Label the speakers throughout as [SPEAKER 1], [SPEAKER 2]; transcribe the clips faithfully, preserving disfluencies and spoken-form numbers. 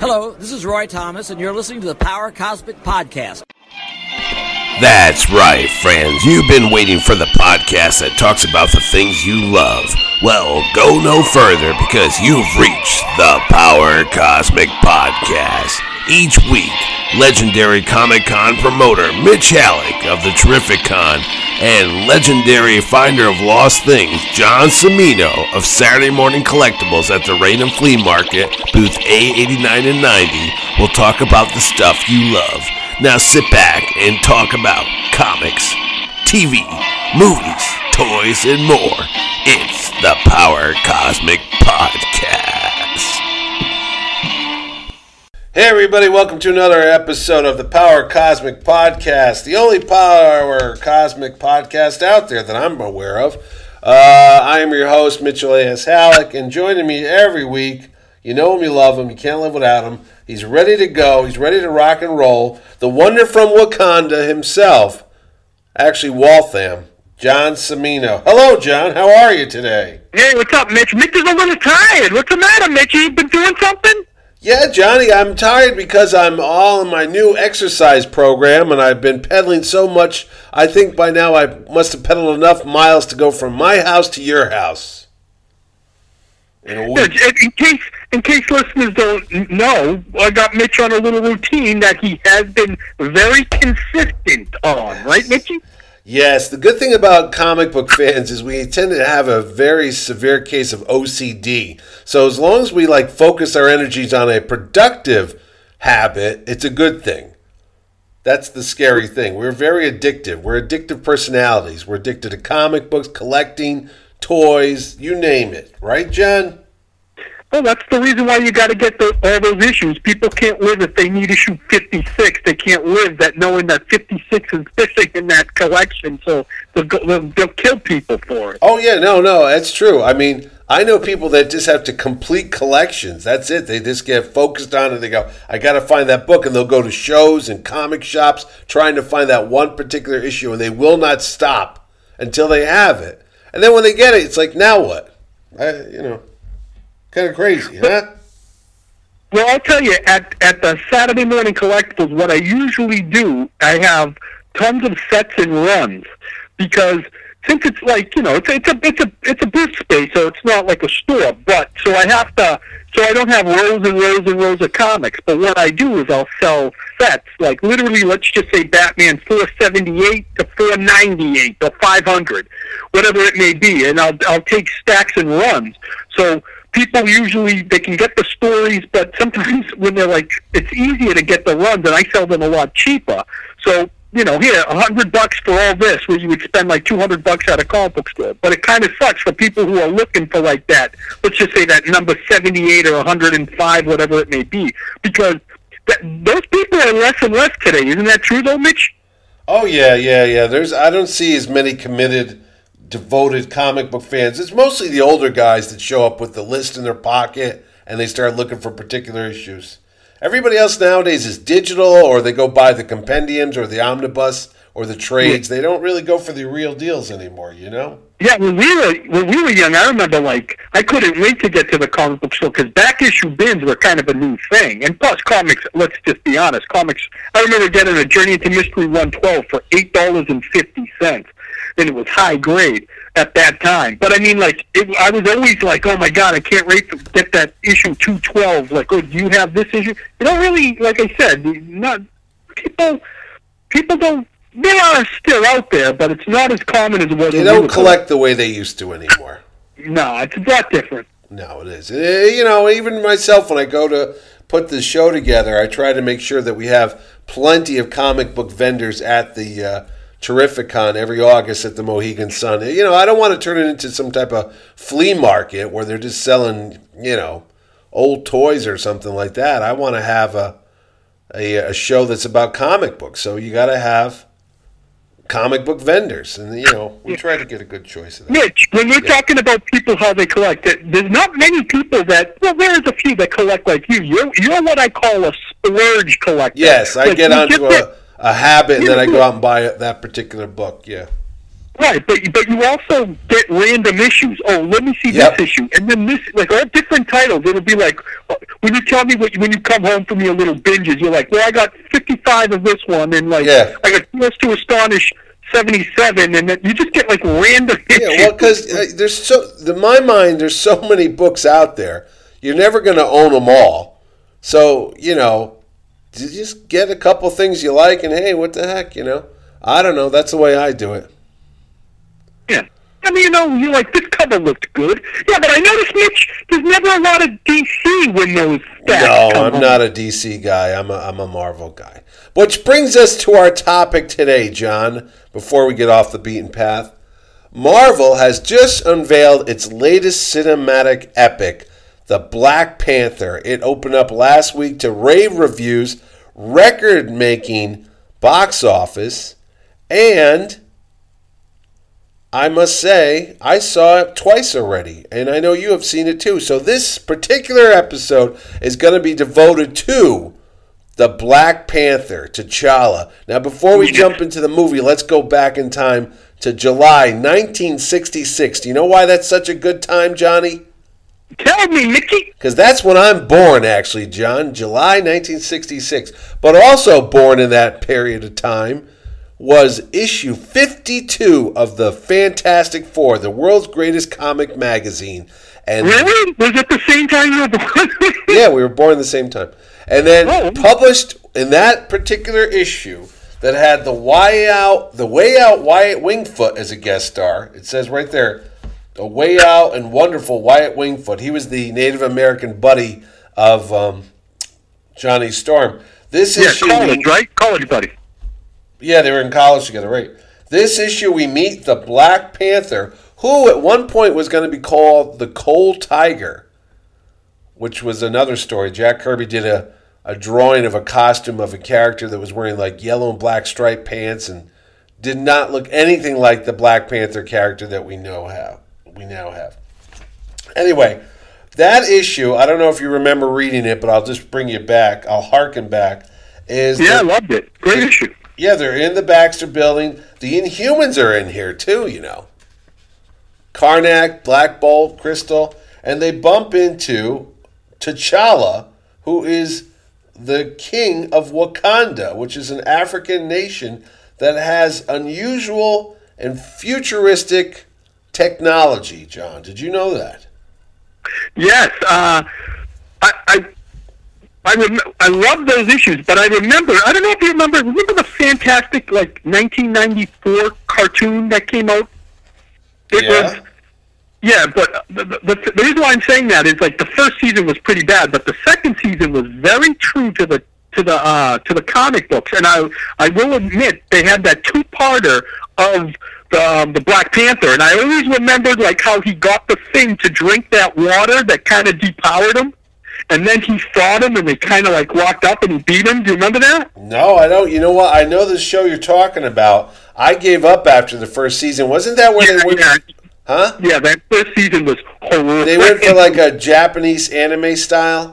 [SPEAKER 1] Hello, this is Roy Thomas, and you're listening to the Power Cosmic Podcast.
[SPEAKER 2] That's right, friends. You've been waiting for the podcast that talks about the things you love. Well, go no further because you've reached the Power Cosmic Podcast. Each week, legendary Comic-Con promoter Mitch Halleck of the Terrificon and legendary finder of lost things John Cimino of Saturday Morning Collectibles at the Raynham Flea Market, booth A eighty-nine and ninety, will talk about the stuff you love. Now sit back and talk about comics, T V, movies, toys, and more. It's the Power Cosmic Podcast. Hey everybody, welcome to another episode of the Power Cosmic Podcast, the only Power Cosmic podcast out there that I'm aware of. Uh, I am your host, Mitchell A S. Halleck, and joining me every week, you know him, you love him, you can't live without him. He's ready to go, he's ready to rock and roll. The wonder from Wakanda himself, actually Waltham, John Cimino. Hello, John, how are you today?
[SPEAKER 3] Hey, what's up, Mitch? Mitch is a little tired. What's the matter, Mitch? You been doing something?
[SPEAKER 2] Yeah, Johnny, I'm tired because I'm all in my new exercise program, and I've been pedaling so much, I think by now I must have pedaled enough miles to go from my house to your house. In a week.
[SPEAKER 3] Yeah, in case, in case listeners don't know, I got Mitch on a little routine that he has been very consistent on, right, Mitchie?
[SPEAKER 2] Yes, the good thing about comic book fans is we tend to have a very severe case of O C D. So as long as we like focus our energies on a productive habit, it's a good thing. That's the scary thing. We're very addictive. We're addictive personalities. We're addicted to comic books, collecting, toys, you name it. Right, Jen?
[SPEAKER 3] Well, that's the reason why you got to get the, all those issues. People can't live if they need issue fifty-six. They can't live that knowing that fifty-six is missing in that collection, so they'll, go, they'll, they'll kill people for it.
[SPEAKER 2] Oh, yeah, no, no, that's true. I mean, I know people that just have to complete collections. That's it. They just get focused on it. They go, I got to find that book, and they'll go to shows and comic shops trying to find that one particular issue, and they will not stop until they have it. And then when they get it, it's like, now what? I, you know. Kind of crazy, huh?
[SPEAKER 3] Well, I'll tell you, at at the Saturday Morning Collectibles, what I usually do, I have tons of sets and runs, because since it's like, you know, it's, it's a it's a it's a booth space, so it's not like a store. But so I have to, so I don't have rows and rows and rows of comics. But what I do is I'll sell sets, like literally, let's just say Batman four seventy-eight to four ninety-eight or five hundred, whatever it may be, and I'll I'll take stacks and runs. So people usually, they can get the stories, but sometimes when they're like, it's easier to get the runs, and I sell them a lot cheaper. So, you know, here, a hundred bucks for all this, where you would spend like two hundred bucks at a comic book store. But it kind of sucks for people who are looking for like that, let's just say that number seventy-eight or one hundred five, whatever it may be, because that, those people are less and less today. Isn't that true, though, Mitch?
[SPEAKER 2] Oh, yeah, yeah, yeah. There's, I don't see as many committed, devoted comic book fans. It's mostly the older guys that show up with the list in their pocket and they start looking for particular issues. Everybody else nowadays is digital, or they go buy the compendiums or the omnibus or the trades. They don't really go for the real deals anymore, you know?
[SPEAKER 3] Yeah, when we were when we were young, I remember, like, I couldn't wait to get to the comic book store, because back issue bins were kind of a new thing. And plus, comics, let's just be honest, comics, I remember getting a Journey into Mystery one twelve for eight dollars and fifty cents. And it was high grade at that time. But I mean, like, it, I was always like, oh my God, I can't wait to get that issue two twelve. Like, oh, do you have this issue? You don't really, like I said, not people. People don't. They are still out there, but it's not as common as it was.
[SPEAKER 2] They don't collect the way they used to anymore.
[SPEAKER 3] No, it's a lot different.
[SPEAKER 2] No, it is. You know, even myself, when I go to put the show together, I try to make sure that we have plenty of comic book vendors at the uh, Terrificon every August at the Mohegan Sun. You know, I don't want to turn it into some type of flea market where they're just selling, you know, old toys or something like that. I want to have a a, a show that's about comic books. So you got to have comic book vendors, and you know, we try to get a good choice of that.
[SPEAKER 3] Mitch, when we're yeah. talking about people, how they collect, there's not many people that, well, there's a few that collect like you. You're, you're what I call a splurge collector.
[SPEAKER 2] Yes, I
[SPEAKER 3] like,
[SPEAKER 2] get onto a,
[SPEAKER 3] get,
[SPEAKER 2] a habit, and then I go out and buy that particular book, yeah.
[SPEAKER 3] Right, but but you also get random issues. Oh, let me see
[SPEAKER 2] Yep.
[SPEAKER 3] this issue, and then this, like all different titles. It'll be like when you tell me what when you come home from your little binges, you're like, well, I got fifty-five of this one, and like
[SPEAKER 2] Yeah.
[SPEAKER 3] I got Tales to Astonish seventy-seven, and then you just get like random issues.
[SPEAKER 2] Yeah, well, because uh, there's so in my mind, there's so many books out there. You're never going to own them all. So you know, you just get a couple things you like, and hey, what the heck, you know? I don't know. That's the way I do it.
[SPEAKER 3] Yeah. I mean, you know, you're like, this cover looked good. Yeah, but I noticed, Mitch, there's never a lot of D C when those stats
[SPEAKER 2] No,
[SPEAKER 3] come
[SPEAKER 2] I'm
[SPEAKER 3] on.
[SPEAKER 2] not a D C guy. I'm a, I'm a Marvel guy. Which brings us to our topic today, John, before we get off the beaten path. Marvel has just unveiled its latest cinematic epic, The Black Panther. It opened up last week to rave reviews, record-making box office, and I must say, I saw it twice already, and I know you have seen it too. So this particular episode is going to be devoted to the Black Panther, T'Challa. Now, before we jump into the movie, let's go back in time to July nineteen sixty-six. Do you know why that's such a good time, Johnny?
[SPEAKER 3] Tell me, Mickey.
[SPEAKER 2] Because that's when I'm born, actually, John. July nineteen sixty-six. But also born in that period of time was issue fifty-two of the Fantastic Four, the world's greatest comic magazine. And
[SPEAKER 3] Really? Was it the same time you were born?
[SPEAKER 2] yeah, we were born at the same time. And then
[SPEAKER 3] Oh.
[SPEAKER 2] published in that particular issue that had the way out, the way out Wyatt Wingfoot as a guest star. It says right there, the way out and wonderful Wyatt Wingfoot. He was the Native American buddy of um, Johnny Storm. This
[SPEAKER 3] Yeah,
[SPEAKER 2] issue,
[SPEAKER 3] college, right? College buddy.
[SPEAKER 2] yeah, they were in college together, right? This issue, we meet the Black Panther, who at one point was going to be called the Coal Tiger, which was another story. Jack Kirby did a, a drawing of a costume of a character that was wearing like yellow and black striped pants and did not look anything like the Black Panther character that we know have. We now have. Anyway, that issue, I don't know if you remember reading it, but I'll just bring you back. I'll harken back. Is
[SPEAKER 3] Yeah, I
[SPEAKER 2] the-
[SPEAKER 3] loved it. Great issue.
[SPEAKER 2] yeah, they're in the Baxter building. The Inhumans are in here too, you know. Karnak, Black Bolt, Crystal, and they bump into T'Challa, who is the king of Wakanda, which is an African nation that has unusual and futuristic technology, John. Did you know that?
[SPEAKER 3] Yes, uh, I, I, I, rem- I love those issues, but I remember, I don't know if you remember, remember the fantastic, like, nineteen ninety-four cartoon that came out? It
[SPEAKER 2] Yeah.
[SPEAKER 3] was, yeah, but the, the, the reason why I'm saying that is, like, the first season was pretty bad, but the second season was very true to the to the uh, to the comic books, and I I will admit they had that two-parter of the um, the Black Panther, and I always remembered like how he got the thing to drink that water that kind of depowered him, and then he fought him, and they kind of like walked up and he beat him. Do you remember that?
[SPEAKER 2] No, I don't. You know what? I know the show you're talking about. I gave up after the first season. Wasn't that where
[SPEAKER 3] Yeah,
[SPEAKER 2] they went?
[SPEAKER 3] yeah,
[SPEAKER 2] Huh?
[SPEAKER 3] yeah. That first season was horrible.
[SPEAKER 2] They went for like a Japanese anime style?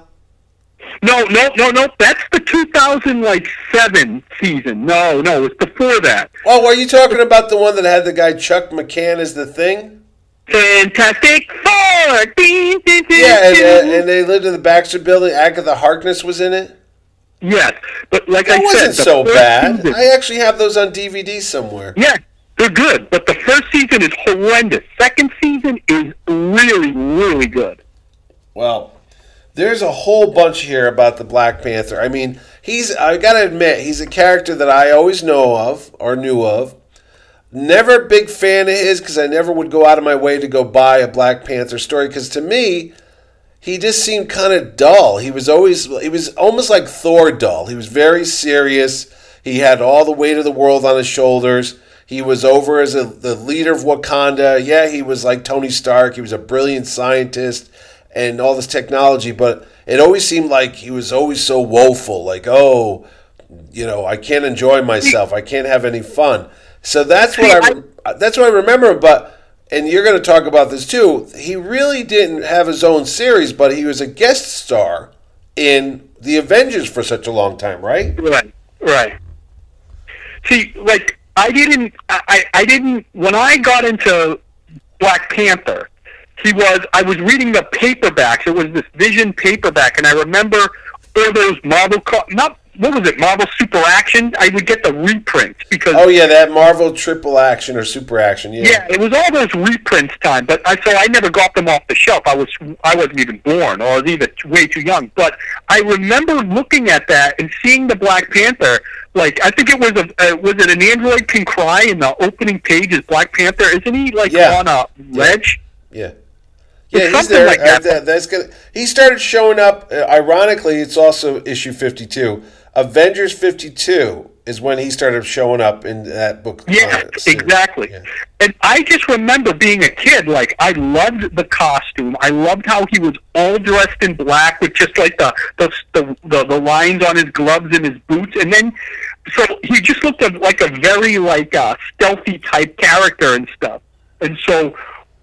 [SPEAKER 3] No, no, no, no. That's the two thousand like seven season. No, no, it's before that.
[SPEAKER 2] Oh, are you talking about the one that had the guy Chuck McCann as the Thing?
[SPEAKER 3] Fantastic Four. Ding, ding, ding,
[SPEAKER 2] Yeah, and,
[SPEAKER 3] ding.
[SPEAKER 2] uh, and they lived in the Baxter building. Agatha Harkness was in it.
[SPEAKER 3] Yes, but like
[SPEAKER 2] That
[SPEAKER 3] I
[SPEAKER 2] wasn't
[SPEAKER 3] said, the
[SPEAKER 2] so
[SPEAKER 3] first
[SPEAKER 2] bad.
[SPEAKER 3] season-
[SPEAKER 2] I actually have those on D V D somewhere.
[SPEAKER 3] yeah, they're good, but the first season is horrendous. Second season is really, really good.
[SPEAKER 2] Well, there's a whole bunch here about the Black Panther. I mean, he's, I gotta admit, he's a character that I always know of, or knew of. Never a big fan of his, because I never would go out of my way to go buy a Black Panther story, because to me, he just seemed kind of dull. He was always, he was almost like Thor dull. He was very serious. He had all the weight of the world on his shoulders. He was over as a, the leader of Wakanda. Yeah, he was like Tony Stark. He was a brilliant scientist and all this technology, but it always seemed like he was always so woeful. Like, oh, you know, I can't enjoy myself. I can't have any fun. So that's what I, re- that's what I remember. But, and you're going to talk about this too, he really didn't have his own series, but he was a guest star in the Avengers for such a long time, right?
[SPEAKER 3] Right, right. See, like I didn't. I, I didn't. When I got into Black Panther, he was. I was reading the paperbacks. It was this Vision paperback, and I remember all those Marvel. Not what was it? Marvel Super Action. I would get the reprints because.
[SPEAKER 2] Oh yeah, that Marvel Triple Action or Super Action. Yeah.
[SPEAKER 3] Yeah, it was all those reprints time, but I so I never got them off the shelf. I was I wasn't even born, or I was even way too young. But I remember looking at that and seeing the Black Panther. Like, I think it was a uh, was it an android can cry in the opening page is Black Panther? Isn't he like
[SPEAKER 2] yeah.
[SPEAKER 3] on a ledge?
[SPEAKER 2] Yeah, yeah, yeah he's there.
[SPEAKER 3] Like that.
[SPEAKER 2] Uh, that, that's gonna. He started showing up. Uh, ironically, it's also issue fifty-two. Avengers fifty-two is when he started showing up in that book.
[SPEAKER 3] Yeah,
[SPEAKER 2] uh,
[SPEAKER 3] exactly.
[SPEAKER 2] Yeah.
[SPEAKER 3] And I just remember being a kid, like, I loved the costume. I loved how he was all dressed in black with just, like, the the the, the, the lines on his gloves and his boots. And then, so he just looked like a very, like, uh, stealthy type character and stuff. And so,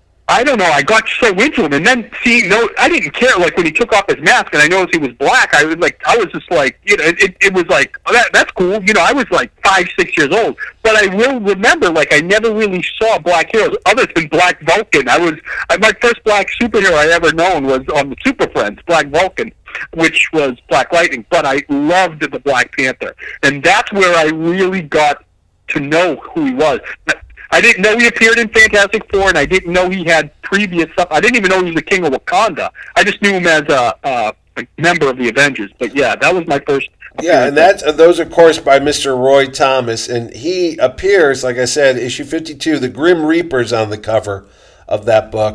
[SPEAKER 3] I don't know, I got so into him, and then seeing, no, I didn't care, like, when he took off his mask, and I noticed he was black, I was like, I was just like, you know, it, it was like, oh, that, that's cool, you know, I was like five, six years old, but I will remember, like, I never really saw black heroes, other than Black Vulcan. I was, I, my first black superhero I ever known was on the Super Friends, Black Vulcan, which was Black Lightning, but I loved the Black Panther, and that's where I really got to know who he was. I didn't know he appeared in Fantastic Four, and I didn't know he had previous stuff. I didn't even know he was the King of Wakanda. I just knew him as a, a, a member of the Avengers. But yeah, that was my first.
[SPEAKER 2] Yeah, and that's uh, those, of course, by Mister Roy Thomas, and he appears, like I said, issue fifty-two. The Grim Reaper's on the cover of that book,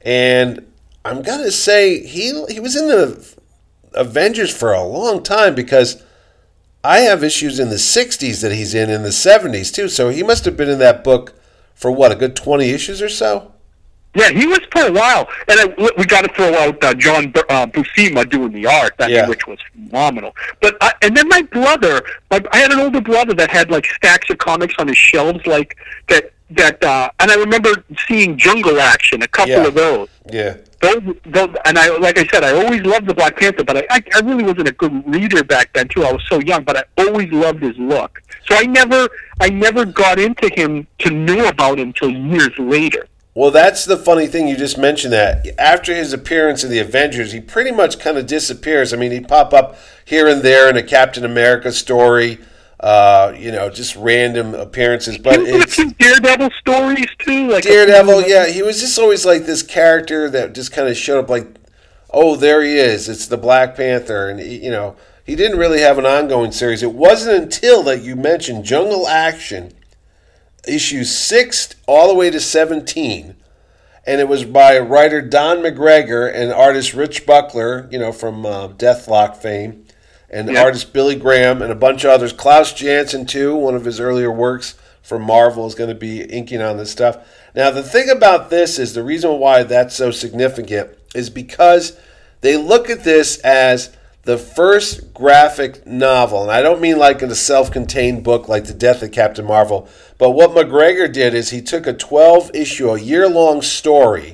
[SPEAKER 2] and I'm gonna say he he was in the Avengers for a long time because I have issues in the sixties that he's in, in the seventies too. So he must have been in that book for what, a good twenty issues or so?
[SPEAKER 3] Yeah, he was for a while, and I, we got to throw out uh, John uh, Buscema doing the art, that,
[SPEAKER 2] yeah.
[SPEAKER 3] which was phenomenal. But I, and then my brother, my, I had an older brother that had like stacks of comics on his shelves, like that. That uh, and I remember seeing Jungle Action, a couple
[SPEAKER 2] yeah.
[SPEAKER 3] of those.
[SPEAKER 2] Yeah.
[SPEAKER 3] Those, those, and I, like I said, I always loved the Black Panther, but I, I, I really wasn't a good reader back then too. I was so young, but I always loved his look. So I never, I never got into him to know about him until years later.
[SPEAKER 2] Well, that's the funny thing. You just mentioned that. After his appearance in the Avengers, he pretty much kind of disappears. I mean, he'd pop up here and there in a Captain America story, uh, you know, just random appearances. But it's
[SPEAKER 3] Daredevil stories too. Like
[SPEAKER 2] Daredevil, yeah, he was just always like this character that just kind of showed up. Like, oh, there he is. It's the Black Panther, and he, you know, he didn't really have an ongoing series. It wasn't until that you mentioned Jungle Action, issue six all the way to seventeen, and it was by writer Don McGregor and artist Rich Buckler, you know, from uh, Deathlock fame, and yep. artist Billy Graham and a bunch of others. Klaus Janson, too, one of his earlier works from Marvel, is going to be inking on this stuff. Now, the thing about this is the reason why that's so significant is because they look at this as the first graphic novel, and I don't mean like in a self-contained book like The Death of Captain Marvel, but what McGregor did is he took a twelve-issue, a year-long story,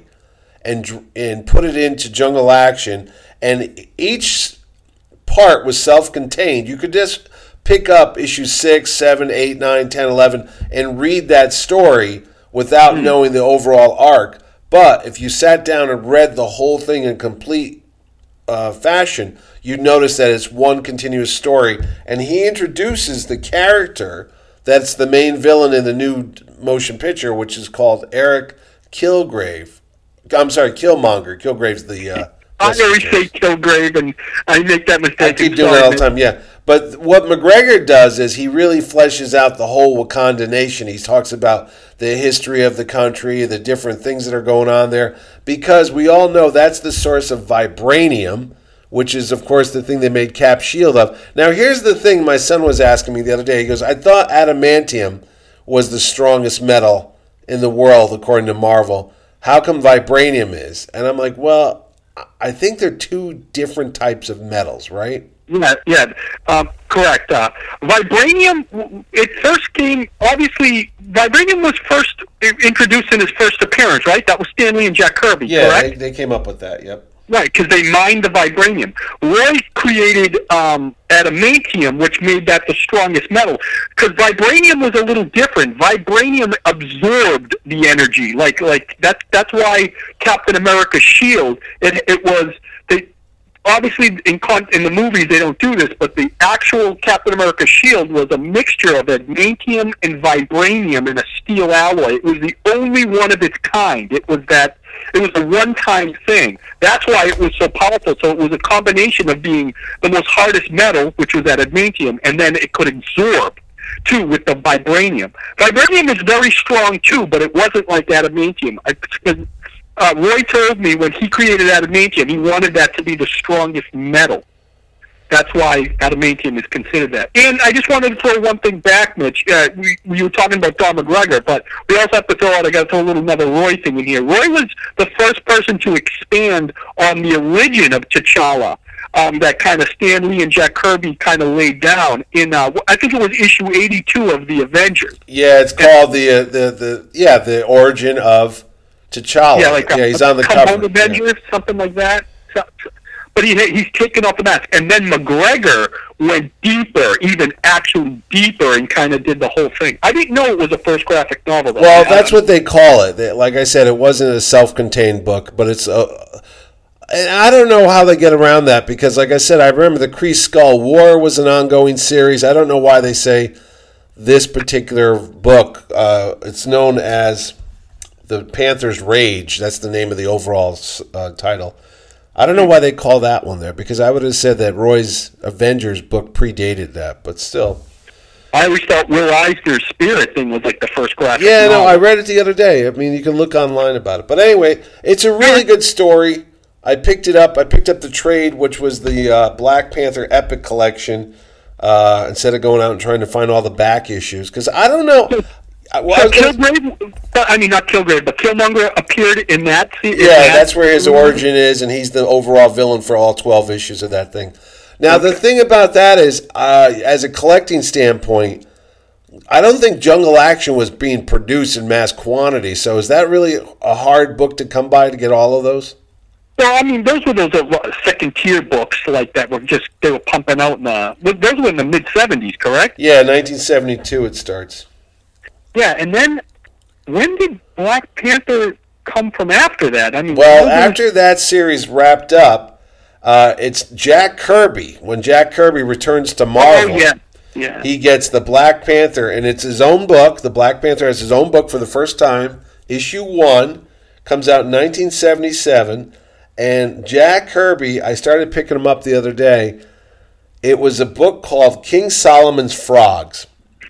[SPEAKER 2] and and put it into Jungle Action, and each part was self-contained. You could just pick up issue six, seven, eight, nine, ten, eleven, and read that story without mm. knowing the overall arc. But if you sat down and read the whole thing in complete uh, fashion, you'd notice that it's one continuous story. And he introduces the character that's the main villain in the new motion picture, which is called Eric Kilgrave. I'm sorry, Killmonger. Kilgrave's the... Uh,
[SPEAKER 3] I always say Kilgrave, and I make that mistake.
[SPEAKER 2] I keep doing that all the time, yeah. But what McGregor does is he really fleshes out the whole Wakanda nation. He talks about the history of the country, the different things that are going on there, because we all know that's the source of vibranium, which is, of course, the thing they made Cap Shield of. Now, here's the thing my son was asking me the other day. He goes, I thought adamantium was the strongest metal in the world, according to Marvel. How come vibranium is? And I'm like, well, I think they're two different types of metals, right?
[SPEAKER 3] Yeah, yeah, um, correct. Uh, vibranium, it first came, obviously, vibranium was first introduced in his first appearance, right? That was Stan Lee and Jack Kirby,
[SPEAKER 2] yeah,
[SPEAKER 3] correct?
[SPEAKER 2] Yeah, they, they came up with that, yep.
[SPEAKER 3] Right, because they mined the vibranium. Roy created um, adamantium, which made that the strongest metal. Because vibranium was a little different. Vibranium absorbed the energy. Like like that. That's why Captain America's shield. It it was they. Obviously, in con- in the movies they don't do this, but the actual Captain America shield was a mixture of adamantium and vibranium in a steel alloy. It was the only one of its kind. It was that. It was a one-time thing. That's why it was so powerful. So it was a combination of being the most hardest metal, which was adamantium, and then it could absorb too with the vibranium. Vibranium is very strong too, but it wasn't like adamantium. I, Uh, Roy told me when he created adamantium, he wanted that to be the strongest metal. That's why adamantium is considered that. And I just wanted to throw one thing back, Mitch. Uh, we, we were talking about Don McGregor, but we also have to throw out, I got to throw a little another Roy thing in here. Roy was the first person to expand on the origin of T'Challa. Um, that kind of Stan Lee and Jack Kirby kind of laid down in, uh, I think it was issue eighty-two of the Avengers.
[SPEAKER 4] Yeah, it's called the, uh, the, the, yeah, the origin of T'Challa.
[SPEAKER 3] Yeah, like
[SPEAKER 4] yeah,
[SPEAKER 3] a,
[SPEAKER 4] he's on the
[SPEAKER 3] Come
[SPEAKER 4] cover.
[SPEAKER 3] Home Avengers, yeah. Something like that. So, but he he's taken off the mask, and then McGregor went deeper, even actually deeper, and kind of did the whole thing. I didn't know it was a first graphic novel. Though.
[SPEAKER 4] Well, that's what they call it. They, like I said, it wasn't a self-contained book, but it's a. And I don't know how they get around that because, like I said, I remember the Kree Skull War was an ongoing series. I don't know why they say this particular book. Uh, it's known as The Panther's Rage. That's the name of the overall uh, title. I don't know why they call that one there because I would have said that Roy's Avengers book predated that, but still.
[SPEAKER 3] I always thought Will Eisner's Spirit thing was like the first graphic
[SPEAKER 4] Yeah,
[SPEAKER 3] novel.
[SPEAKER 4] no, I read it the other day. I mean, you can look online about it. But anyway, it's a really good story. I picked it up. I picked up the trade, which was the uh, Black Panther Epic Collection, uh, instead of going out and trying to find all the back issues. Because I don't know. Well,
[SPEAKER 3] so
[SPEAKER 4] I
[SPEAKER 3] Kilgrave, I mean, not Kilgrave, but Killmonger appeared in that scene.
[SPEAKER 4] Yeah, that that's where his origin is, and he's the overall villain for all twelve issues of that thing. Now, okay. The thing about that is, uh, as a collecting standpoint, I don't think Jungle Action was being produced in mass quantity. So is that really a hard book to come by to get all of those?
[SPEAKER 3] Well, I mean, those were those uh, second-tier books like that were just, they were pumping out in the, those were in the mid-seventies, correct?
[SPEAKER 4] Yeah, nineteen seventy-two it starts.
[SPEAKER 3] Yeah, and then when did Black Panther come from after that? I mean,
[SPEAKER 4] well, after that series wrapped up, uh, it's Jack Kirby. When Jack Kirby returns to Marvel,
[SPEAKER 3] oh, yeah. Yeah.
[SPEAKER 4] he gets the Black Panther, and it's his own book. The Black Panther has his own book for the first time. Issue one comes out in nineteen seventy-seven. And Jack Kirby, I started picking him up the other day. It was a book called King Solomon's Frogs.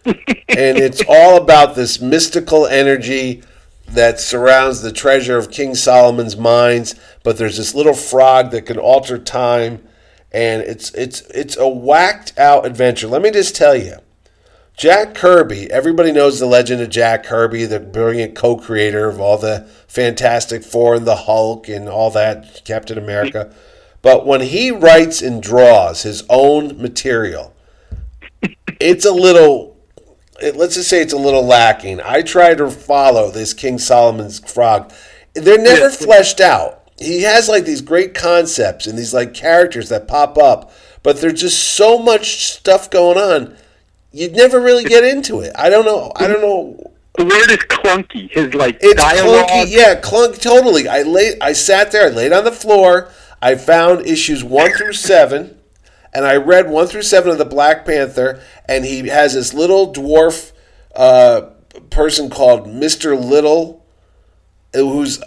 [SPEAKER 4] And it's all about this mystical energy that surrounds the treasure of King Solomon's mines. But there's this little frog that can alter time. And it's it's it's a whacked out adventure. Let me just tell you. Jack Kirby, everybody knows the legend of Jack Kirby, the brilliant co-creator of all the Fantastic Four and the Hulk and all that, Captain America. But when he writes and draws his own material, it's a little, it, let's just say it's a little lacking. I try to follow this King Solomon's Frog. They're never fleshed out. He has like these great concepts and these like characters that pop up, but there's just so much stuff going on. You'd never really get into it. I don't know. I don't know.
[SPEAKER 3] The word is clunky. His like
[SPEAKER 4] it's
[SPEAKER 3] dialogue.
[SPEAKER 4] clunky. Yeah, clunk. Totally. I laid. I sat there. I laid on the floor. I found issues one through seven, and I read one through seven of the Black Panther. And he has this little dwarf uh, person called Mister Little, who's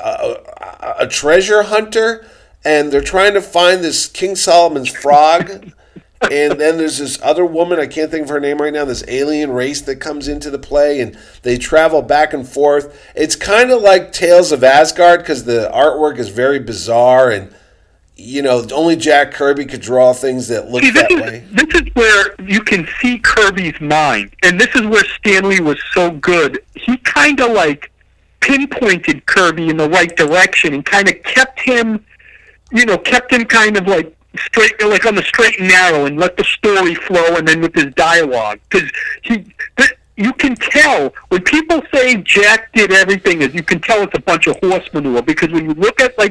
[SPEAKER 4] a, a treasure hunter, and they're trying to find this King Solomon's frog. And then there's this other woman, I can't think of her name right now, this alien race that comes into the play, and they travel back and forth. It's kind of like Tales of Asgard because the artwork is very bizarre, and, you know, only Jack Kirby could draw things that look
[SPEAKER 3] see,
[SPEAKER 4] that
[SPEAKER 3] is,
[SPEAKER 4] way.
[SPEAKER 3] This is where you can see Kirby's mind, and this is where Stan Lee was so good. He kind of, like, pinpointed Kirby in the right direction and kind of kept him, you know, kept him kind of, like, straight, like on the straight and narrow, and let the story flow, and then with his dialogue, because he, th- you can tell when people say Jack did everything, as you can tell it's a bunch of horse manure. Because when you look at like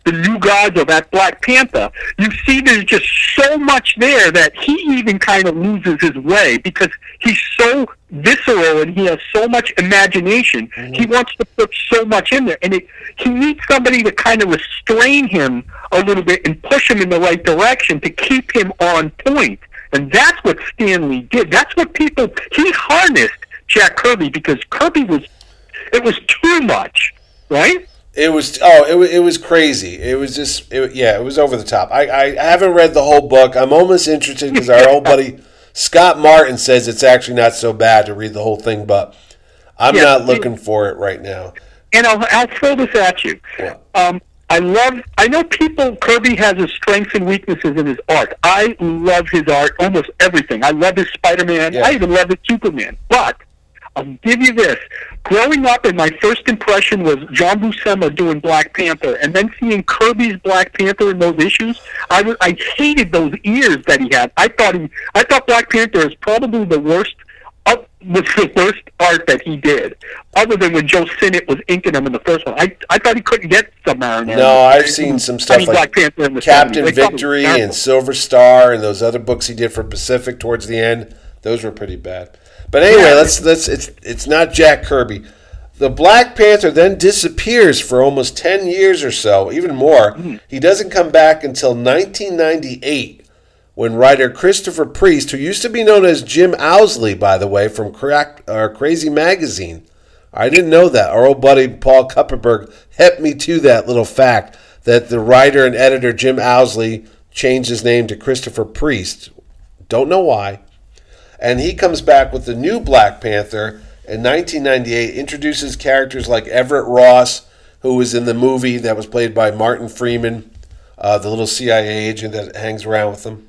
[SPEAKER 3] the New Gods or that Black Panther, you see there's just so much there that he even kind of loses his way because he's so visceral and he has so much imagination. Mm-hmm. He wants to put so much in there, and it, he needs somebody to kind of restrain him a little bit and push him in the right direction to keep him on point. And that's what Stan Lee did. That's what people, he harnessed Jack Kirby because Kirby was, it was too much, right?
[SPEAKER 4] It was oh it was it was crazy. It was just it, yeah it was over the top. I, I haven't read the whole book. I'm almost interested because our old buddy Scott Martin says it's actually not so bad to read the whole thing, but I'm yeah, not looking it, for it right now.
[SPEAKER 3] And I'll I'll throw this at you. Yeah. Um, I love. I know people. Kirby has his strengths and weaknesses in his art. I love his art, almost everything. I love his Spider-Man. Yeah. I even love his Superman. But I'll give you this. Growing up, and my first impression was John Buscema doing Black Panther, and then seeing Kirby's Black Panther in those issues, I, was, I hated those ears that he had. I thought he, I thought Black Panther is probably the worst, uh, was the worst art that he did, other than when Joe Sinnott was inking him in the first one. I, I thought he couldn't get Submariner.
[SPEAKER 4] No, I've seen some stuff I mean, like Captain seventies. Victory and Silver Star and those other books he did for Pacific towards the end. Those were pretty bad. But anyway, let's let's it's it's not Jack Kirby. The Black Panther then disappears for almost ten years or so, even more. Mm. He doesn't come back until nineteen ninety-eight, when writer Christopher Priest, who used to be known as Jim Owsley, by the way, from Crack, uh, Crazy Magazine. I didn't know that. Our old buddy Paul Kupperberg helped me to that little fact that the writer and editor Jim Owsley changed his name to Christopher Priest. Don't know why. And he comes back with the new Black Panther in nineteen ninety-eight, introduces characters like Everett Ross, who was in the movie that was played by Martin Freeman, uh, the little C I A agent that hangs around with him.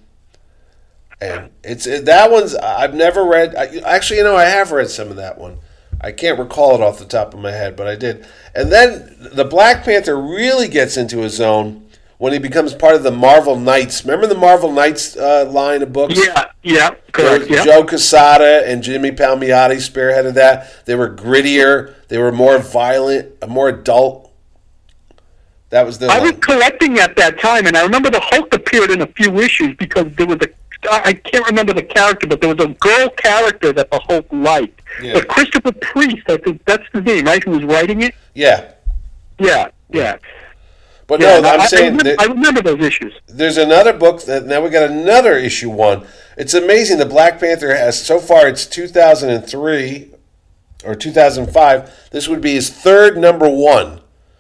[SPEAKER 4] And it's it, that one's, I've never read, I, actually, you know, I have read some of that one. I can't recall it off the top of my head, but I did. And then the Black Panther really gets into his zone when he becomes part of the Marvel Knights. Remember the Marvel Knights uh, line of books?
[SPEAKER 3] Yeah, yeah, correct. Yeah.
[SPEAKER 4] Joe Quesada and Jimmy Palmiotti spearheaded that. They were grittier. They were more violent, more adult. That was the.
[SPEAKER 3] I line. was collecting at that time, and I remember the Hulk appeared in a few issues because there was a. I can't remember the character, but there was a girl character that the Hulk liked. Yeah. But Christopher Priest, I think that's the name, right? Who was writing it?
[SPEAKER 4] Yeah.
[SPEAKER 3] Yeah, yeah.
[SPEAKER 4] But
[SPEAKER 3] yeah,
[SPEAKER 4] no, I'm
[SPEAKER 3] I,
[SPEAKER 4] saying...
[SPEAKER 3] I remember, I remember those issues.
[SPEAKER 4] There's another book, that now we got another issue one. It's amazing. The Black Panther has, so far it's two thousand three or two thousand five. This would be his third number one.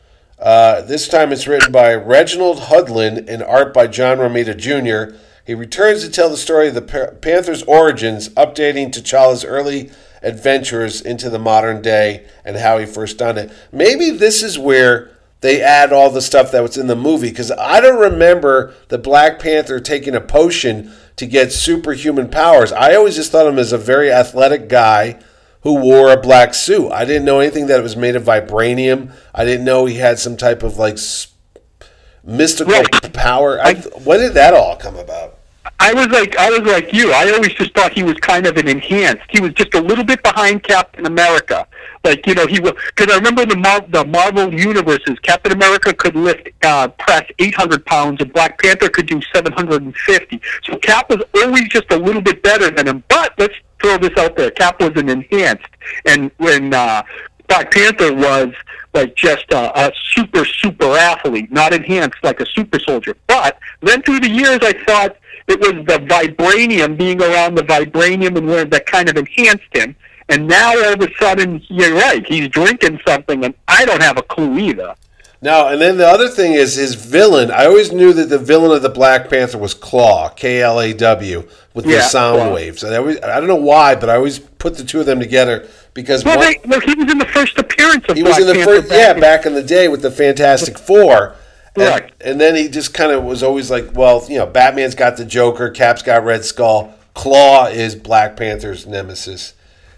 [SPEAKER 4] Uh, this time it's written by Reginald Hudlin and art by John Romita Junior He returns to tell the story of the Panther's origins, updating T'Challa's early adventures into the modern day and how he first done it. Maybe this is where they add all the stuff that was in the movie, because I don't remember the Black Panther taking a potion to get superhuman powers. I always just thought of him as a very athletic guy who wore a black suit. I didn't know anything that it was made of vibranium. I didn't know he had some type of like mystical right. power. I, when did that all come about?
[SPEAKER 3] I was like, I was like you. I always just thought he was kind of an enhanced. He was just a little bit behind Captain America. Like, you know, he was, because I remember the Mar- the Marvel universes. Captain America could lift, uh, press eight hundred pounds, and Black Panther could do seven hundred fifty. So Cap was always just a little bit better than him. But let's throw this out there: Cap was an enhanced, and when uh, Black Panther was like just a, a super super athlete, not enhanced like a super soldier. But then through the years, I thought it was the vibranium, being around the vibranium and where that kind of enhanced him. And now all of a sudden, you're right, he's drinking something, and I don't have a clue either.
[SPEAKER 4] No, and then the other thing is his villain. I always knew that the villain of the Black Panther was Claw, K L A W, with yeah, the sound Claw. waves. And I, always, I don't know why, but I always put the two of them together because
[SPEAKER 3] well, one, they, well he was in the first appearance of
[SPEAKER 4] he
[SPEAKER 3] Black
[SPEAKER 4] was in the
[SPEAKER 3] Panther
[SPEAKER 4] first, yeah, back in the day with the Fantastic Four.
[SPEAKER 3] Right.
[SPEAKER 4] And, and then he just kind of was always like, well, you know, Batman's got the Joker, Cap's got Red Skull, Claw is Black Panther's nemesis.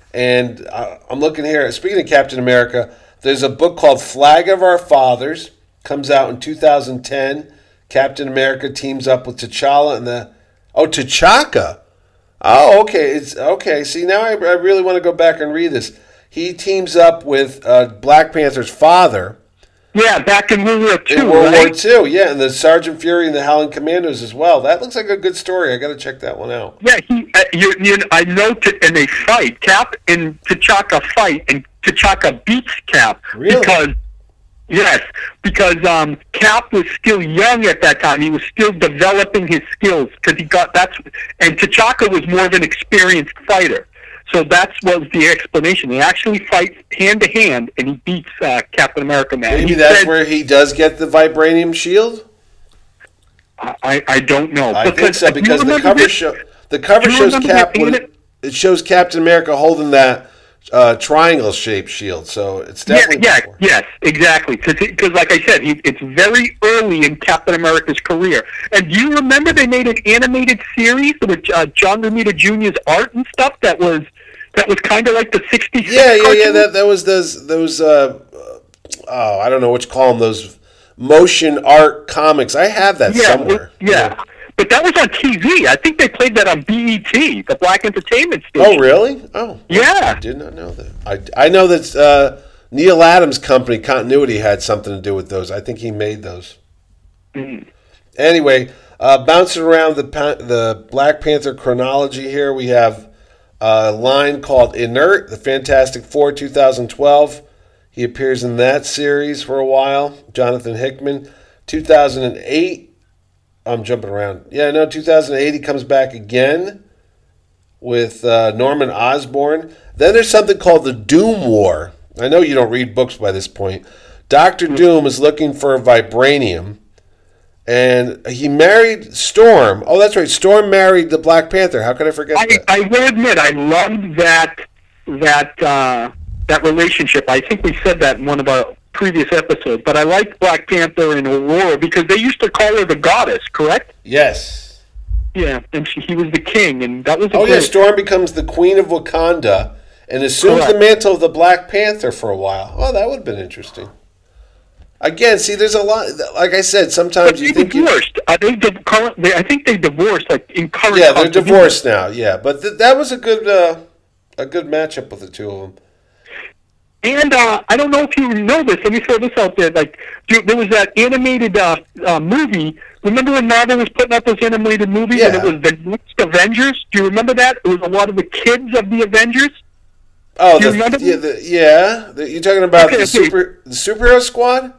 [SPEAKER 4] And uh, I'm looking here, speaking of Captain America, there's a book called Flag of Our Fathers, comes out in two thousand ten. Captain America teams up with T'Challa and the, oh, T'Chaka. Oh, okay, it's okay. See, now I, I really want to go back and read this. He teams up with uh, Black Panther's father,
[SPEAKER 3] Yeah, back in World War Two,
[SPEAKER 4] in World
[SPEAKER 3] right?
[SPEAKER 4] War Two, yeah, and the Sergeant Fury and the Howling Commandos as well. That looks like a good story. I got to check that one out.
[SPEAKER 3] Yeah, he. Uh, you, you, I know, t- and they fight. Cap and T'Chaka fight, and T'Chaka beats Cap
[SPEAKER 4] Really?
[SPEAKER 3] because yes, because um, Cap was still young at that time. He was still developing his skills because he got that's, and T'Chaka was more of an experienced fighter. So that was the explanation. They actually fight hand to hand, and he beats uh, Captain America. Man,
[SPEAKER 4] Maybe
[SPEAKER 3] he
[SPEAKER 4] that's
[SPEAKER 3] said,
[SPEAKER 4] where he does get the vibranium shield.
[SPEAKER 3] I, I don't know.
[SPEAKER 4] I think so
[SPEAKER 3] do you
[SPEAKER 4] because the
[SPEAKER 3] remember
[SPEAKER 4] cover
[SPEAKER 3] this?
[SPEAKER 4] show the cover
[SPEAKER 3] Do you
[SPEAKER 4] shows
[SPEAKER 3] remember
[SPEAKER 4] Cap.
[SPEAKER 3] the
[SPEAKER 4] With,
[SPEAKER 3] anim-
[SPEAKER 4] it shows Captain America holding that uh, triangle shaped shield. So it's
[SPEAKER 3] Yeah,
[SPEAKER 4] definitely
[SPEAKER 3] yeah,
[SPEAKER 4] before.
[SPEAKER 3] yes, exactly. Because, like I said, he, it's very early in Captain America's career. And do you remember they made an animated series with uh, John Romita Junior's art and stuff that was that was kind of like the sixty-six
[SPEAKER 4] Yeah, yeah,
[SPEAKER 3] cartoon?
[SPEAKER 4] yeah. That that was those those. Uh, oh, I don't know what you call them. Those motion art comics. I have that
[SPEAKER 3] yeah,
[SPEAKER 4] somewhere.
[SPEAKER 3] it- yeah. But that was on T V. I think they played that on B E T, the Black Entertainment
[SPEAKER 4] Oh,
[SPEAKER 3] Station.
[SPEAKER 4] really? Oh,
[SPEAKER 3] Yeah.
[SPEAKER 4] I did not know that. I, I know that uh, Neil Adams' company, Continuity, had something to do with those. I think he made those.
[SPEAKER 3] Mm.
[SPEAKER 4] Anyway, uh, bouncing around the pa- the Black Panther chronology here, we have a line called Inert, the Fantastic Four, two thousand twelve. He appears in that series for a while. Jonathan Hickman. two thousand eight. I'm jumping around. Yeah, no, two thousand eight he comes back again with uh, Norman Osborn. Then there's something called the Doom War. I know you don't read books by this point. Doctor Doom is looking for vibranium, and he married Storm. Oh, that's right. Storm married the Black Panther. How could I forget
[SPEAKER 3] I,
[SPEAKER 4] that?
[SPEAKER 3] I will admit, I loved that that uh, that relationship. I think we said that in one of our previous episodes. But I liked Black Panther and Aurora because they used to call her the goddess, correct?
[SPEAKER 4] Yes.
[SPEAKER 3] Yeah, and she, he was the king, and that was a
[SPEAKER 4] Oh,
[SPEAKER 3] great...
[SPEAKER 4] yeah. Storm becomes the Queen of Wakanda and assumes
[SPEAKER 3] Correct.
[SPEAKER 4] the mantle of the Black Panther for a while. Oh, that would have been interesting. Again, see, there's a lot. Like I said, sometimes
[SPEAKER 3] But
[SPEAKER 4] you
[SPEAKER 3] they
[SPEAKER 4] think you,
[SPEAKER 3] divorced. Are they, div- current, they, I think they divorced, like, in current...
[SPEAKER 4] yeah, they're
[SPEAKER 3] continuity.
[SPEAKER 4] divorced now. Yeah, but th- that was a good uh, a good matchup with the two of them.
[SPEAKER 3] And uh, I don't know if you know this. Let me throw this out there. Like, there there was that animated uh, uh, movie. Remember when Marvel was putting out those animated movies, and it
[SPEAKER 4] Yeah.
[SPEAKER 3] was the next Avengers? Do you remember that? It was a lot of the kids of the Avengers.
[SPEAKER 4] Oh,
[SPEAKER 3] Do you
[SPEAKER 4] the,
[SPEAKER 3] remember?
[SPEAKER 4] yeah, the, yeah. The, you're talking about
[SPEAKER 3] Okay,
[SPEAKER 4] the
[SPEAKER 3] okay.
[SPEAKER 4] super the superhero squad?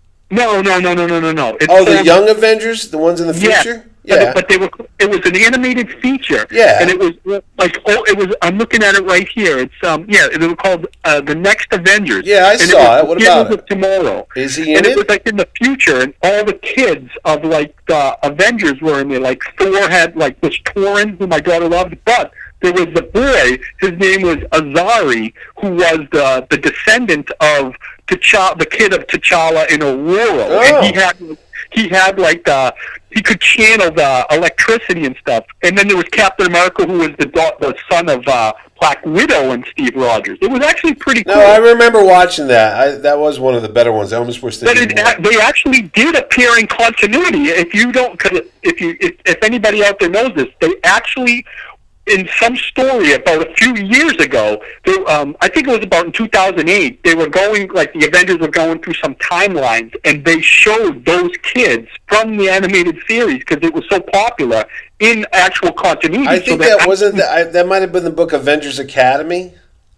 [SPEAKER 3] No, no, no, no, no, no, no. It's,
[SPEAKER 4] Oh, the
[SPEAKER 3] um,
[SPEAKER 4] Young Avengers, the ones in the
[SPEAKER 3] Yeah.
[SPEAKER 4] future.
[SPEAKER 3] But,
[SPEAKER 4] Yeah,
[SPEAKER 3] it, but they were. It was an animated feature.
[SPEAKER 4] Yeah.
[SPEAKER 3] And it was like, oh, it was. I'm looking at it right here. It's um, yeah. They were called uh, the Next Avengers.
[SPEAKER 4] Yeah, I
[SPEAKER 3] and
[SPEAKER 4] saw
[SPEAKER 3] it.
[SPEAKER 4] it. What
[SPEAKER 3] was
[SPEAKER 4] about
[SPEAKER 3] Heroes
[SPEAKER 4] it?
[SPEAKER 3] of Tomorrow.
[SPEAKER 4] Is he in
[SPEAKER 3] and it?
[SPEAKER 4] it?
[SPEAKER 3] was like in the future, and all the kids of like the Avengers were in there. Like Thor had like this Torin, who my daughter loved, but there was the boy. His name was Azari, who was the the descendant of T'Challa, the kid of T'Challa in Aurora,
[SPEAKER 4] Oh.
[SPEAKER 3] and he had. He had like the he could channel the electricity and stuff, and then there was Captain America, who was the da- the son of uh, Black Widow and Steve Rogers. It was actually pretty cool.
[SPEAKER 4] No, I remember watching that. I, that was one of the better ones. I almost wish they
[SPEAKER 3] but
[SPEAKER 4] did
[SPEAKER 3] it,
[SPEAKER 4] more.
[SPEAKER 3] they actually did appear in continuity. If you don't, cause if you if, if anybody out there knows this, they actually. In some story about a few years ago, they, um, I think it was about in two thousand eight, they were going, like the Avengers were going through some timelines, and they showed those kids from the animated series, because it was so popular, in actual continuity.
[SPEAKER 4] I
[SPEAKER 3] So
[SPEAKER 4] think
[SPEAKER 3] they
[SPEAKER 4] that wasn't
[SPEAKER 3] actually-
[SPEAKER 4] that. I, that might have been the book Avengers Academy.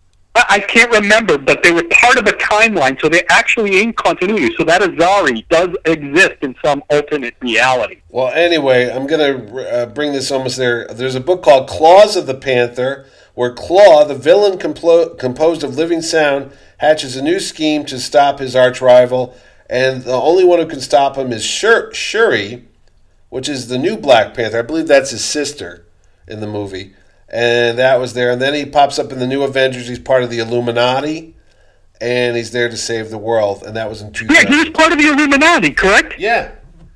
[SPEAKER 3] I I can't remember, but they were part of a timeline, so they're actually in continuity. So that Azari does exist in some alternate reality.
[SPEAKER 4] Well, anyway, I'm going to uh, bring this almost there. There's a book called Claws of the Panther, where Claw, the villain complo- composed of living sound, hatches a new scheme to stop his arch-rival, and the only one who can stop him is Shur- Shuri, which is the new Black Panther. I believe that's his sister in the movie. And that was there. And then he pops up in the new Avengers. He's part of the Illuminati, and he's there to save the world. And that was in two
[SPEAKER 3] Yeah,
[SPEAKER 4] thousand.
[SPEAKER 3] he was part of the Illuminati, correct?
[SPEAKER 4] Yeah.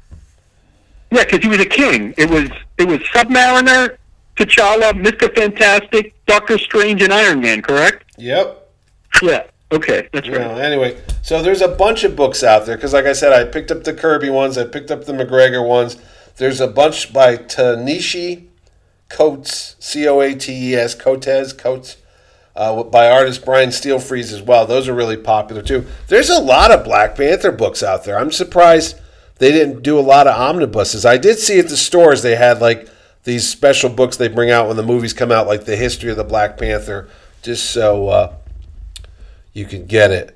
[SPEAKER 3] Yeah, because he was a king. It was it was Submariner, T'Challa, Mister Fantastic, Doctor Strange, and Iron Man, correct?
[SPEAKER 4] Yep.
[SPEAKER 3] Yeah. Okay, that's
[SPEAKER 4] You know,
[SPEAKER 3] right.
[SPEAKER 4] anyway, so there's a bunch of books out there because, like I said, I picked up the Kirby ones, I picked up the McGregor ones. There's a bunch by Tanishi Coates, C O A T E S, Coates, Coates. uh, by artist Brian Steelfries as well. Those are really popular too. There's a lot of Black Panther books out there. I'm surprised they didn't do a lot of omnibuses. I did see at the stores they had like these special books they bring out when the movies come out, like the history of the Black Panther, just so uh, you can get it.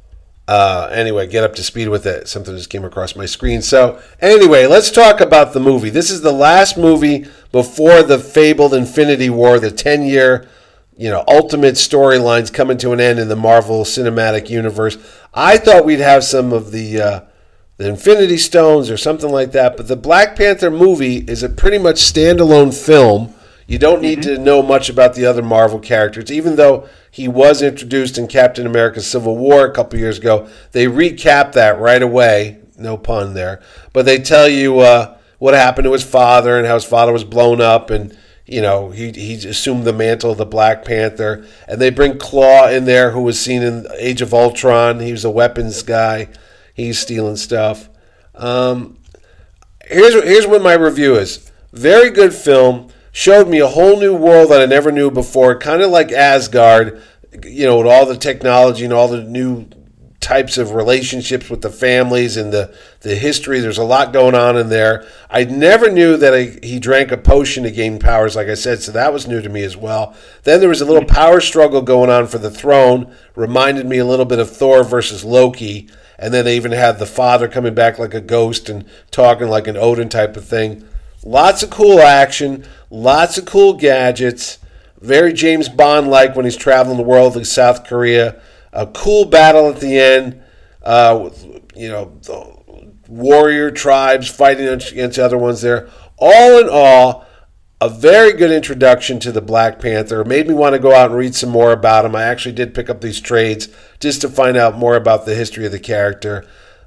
[SPEAKER 4] Uh, anyway, get up to speed with it. Something just came across my screen. So anyway, let's talk about the movie. This is the last movie before the fabled Infinity War, the ten-year, you know, ultimate storylines coming to an end in the Marvel Cinematic Universe. I thought we'd have some of the uh, the Infinity Stones or something like that, but the Black Panther movie is a pretty much standalone film. You don't need mm-hmm. to know much about the other Marvel characters, even though he was introduced in Captain America Civil War a couple years ago. They recap that right away, no pun there, but they tell you uh, what happened to his father and how his father was blown up, and you know he he assumed the mantle of the Black Panther. And they bring Claw in there, who was seen in Age of Ultron. He was a weapons guy. He's stealing stuff. Um, here's here's what my review is. Very good film. Showed me a whole new world that I never knew before, kind of like Asgard, you know, with all the technology and all the new types of relationships with the families and the, the history. There's a lot going on in there. I never knew that I, he drank a potion to gain powers, like I said, so that was new to me as well. Then there was a little power struggle going on for the throne. Reminded me a little bit of Thor versus Loki. And then they even had the father coming back like a ghost and talking like an Odin type of thing. Lots of cool action, lots of cool gadgets, very James Bond-like when he's traveling the world like South Korea. A cool battle at the end, uh, with, you know, the warrior tribes fighting against other ones there. All in all, a very good introduction to the Black Panther. It made me want to go out and read some more about him. I actually did pick up these trades just to find out more about the history of the character.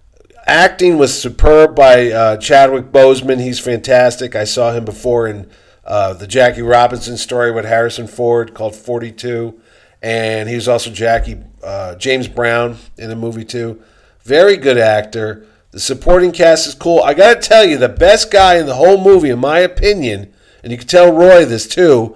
[SPEAKER 4] Acting was superb by uh, Chadwick Boseman. He's fantastic. I saw him before in uh, the Jackie Robinson story with Harrison Ford called forty-two. And he was also Jackie uh, James Brown in the movie too. Very good actor. The supporting cast is cool. I got to tell you, the best guy in the whole movie, in my opinion, and you can tell Roy this too,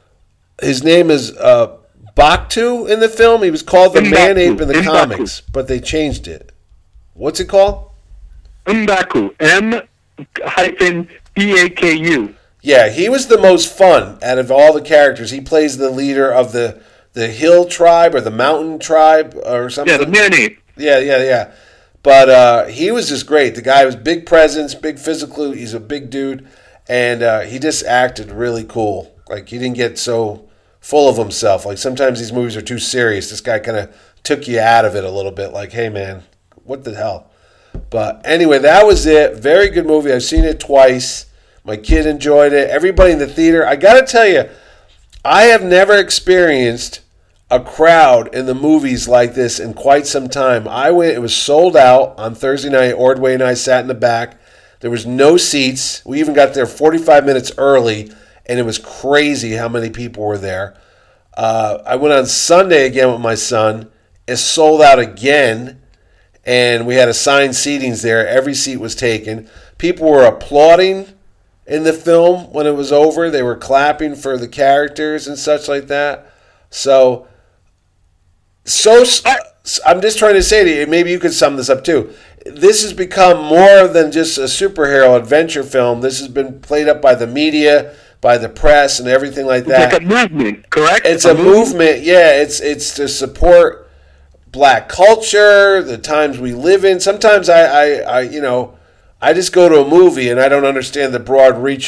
[SPEAKER 4] his name is uh, Bakhtu in the film. He was called the Man-Ape in the comics, but they changed it. What's it called?
[SPEAKER 3] M'Baku. M hyphen B A K U.
[SPEAKER 4] Yeah, he was the most fun out of all the characters. He plays the leader of the, the hill tribe or the mountain tribe or something.
[SPEAKER 3] Yeah, the man-ape.
[SPEAKER 4] Yeah, yeah, yeah. But uh, he was just great. The guy was big presence, big physical. He's a big dude. And uh, he just acted really cool. Like, he didn't get so full of himself. Like, sometimes these movies are too serious. This guy kind of took you out of it a little bit. Like, hey, man, what the hell? But anyway, that was it. Very good movie. I've seen it twice. My kid enjoyed it. Everybody in the theater. I got to tell you, I have never experienced a crowd in the movies like this in quite some time. I went. It was sold out on Thursday night. Ordway and I sat in the back. There was no seats. We even got there forty-five minutes early, and it was crazy how many people were there. Uh, I went on Sunday again with my son. It sold out again. And we had assigned seatings there. Every seat was taken. People were applauding in the film when it was over. They were clapping for the characters and such like that. So, so I'm just trying to say to you, maybe you could sum this up too. This has become more than just a superhero adventure film. This has been played up by the media, by the press, and everything like that.
[SPEAKER 3] It's like a movement, correct?
[SPEAKER 4] It's a, a movement. movement. Yeah, it's it's to support Black culture, the times we live in. Sometimes I, I, I, you know, I just go to a movie and I don't understand the broad reach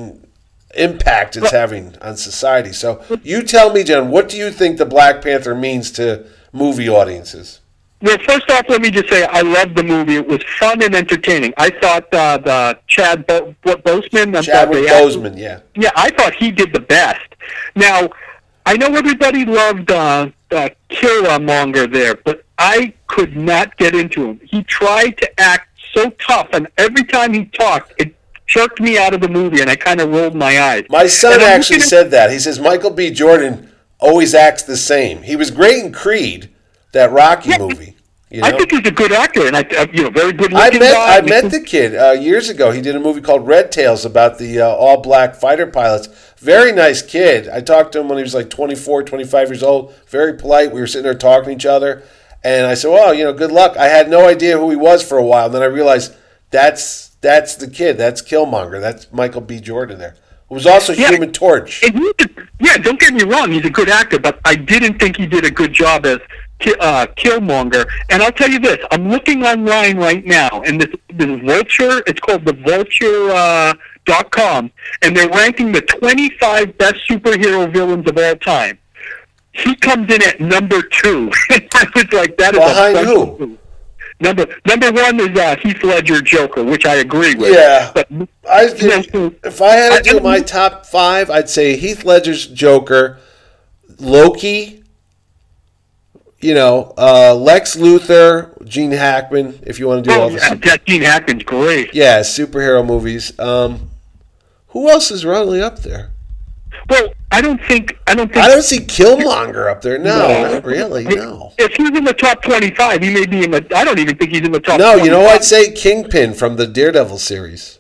[SPEAKER 4] impact it's having on society. So you tell me, John, what do you think the Black Panther means to movie audiences?
[SPEAKER 3] Well, first off, let me just say I loved the movie. It was fun and entertaining. I thought uh, the Chad Bo- Bo- Boseman,
[SPEAKER 4] Chadwick Boseman, yeah,
[SPEAKER 3] yeah, I thought he did the best. Now, I know everybody loved uh, uh, Killmonger there, but I could not get into him. He tried to act so tough, and every time he talked, it jerked me out of the movie, and I kind of rolled my eyes.
[SPEAKER 4] My son actually said that. He says Michael B. Jordan always acts the same. He was great in Creed, that Rocky
[SPEAKER 3] yeah.
[SPEAKER 4] movie. You know?
[SPEAKER 3] I think he's a good actor, and I, uh, you know, very good
[SPEAKER 4] I
[SPEAKER 3] looking
[SPEAKER 4] met
[SPEAKER 3] guy.
[SPEAKER 4] I met the kid uh, years ago. He did a movie called Red Tails about the uh, all black fighter pilots. Very nice kid. I talked to him when he was like twenty-four, twenty-five years old. Very polite. We were sitting there talking to each other, and I said, "Well, you know, good luck." I had no idea who he was for a while. And then I realized that's that's the kid. That's Killmonger. That's Michael B. Jordan there. Who was also
[SPEAKER 3] Yeah.
[SPEAKER 4] Human Torch.
[SPEAKER 3] And he did, yeah, don't get me wrong, he's a good actor, but I didn't think he did a good job as Ki- uh, Killmonger. And I'll tell you this, I'm looking online right now, and this, this Vulture, it's called the Vulture uh, dot com, and they're ranking the twenty-five best superhero villains of all time. He comes in at number two. I was like, that is
[SPEAKER 4] Behind
[SPEAKER 3] a special
[SPEAKER 4] who?
[SPEAKER 3] move. Number number one is uh, Heath Ledger Joker, which I agree with.
[SPEAKER 4] Yeah.
[SPEAKER 3] But,
[SPEAKER 4] I,
[SPEAKER 3] you know,
[SPEAKER 4] if I had to
[SPEAKER 3] I-
[SPEAKER 4] do my top five, I'd say Heath Ledger's Joker, Loki, you know, uh, Lex Luthor, Gene Hackman, if you want to do all
[SPEAKER 3] oh,
[SPEAKER 4] the
[SPEAKER 3] yeah, that Gene Hackman's great.
[SPEAKER 4] yeah, superhero movies. Um, who else is really up there?
[SPEAKER 3] Well, I don't think I don't think
[SPEAKER 4] I don't see Killmonger up there. No,
[SPEAKER 3] No.
[SPEAKER 4] not really. No.
[SPEAKER 3] If he's in the top twenty-five, he may be in the. I don't even think he's in the top.
[SPEAKER 4] No, you know
[SPEAKER 3] twenty-five.
[SPEAKER 4] what? I'd say Kingpin from the Daredevil series.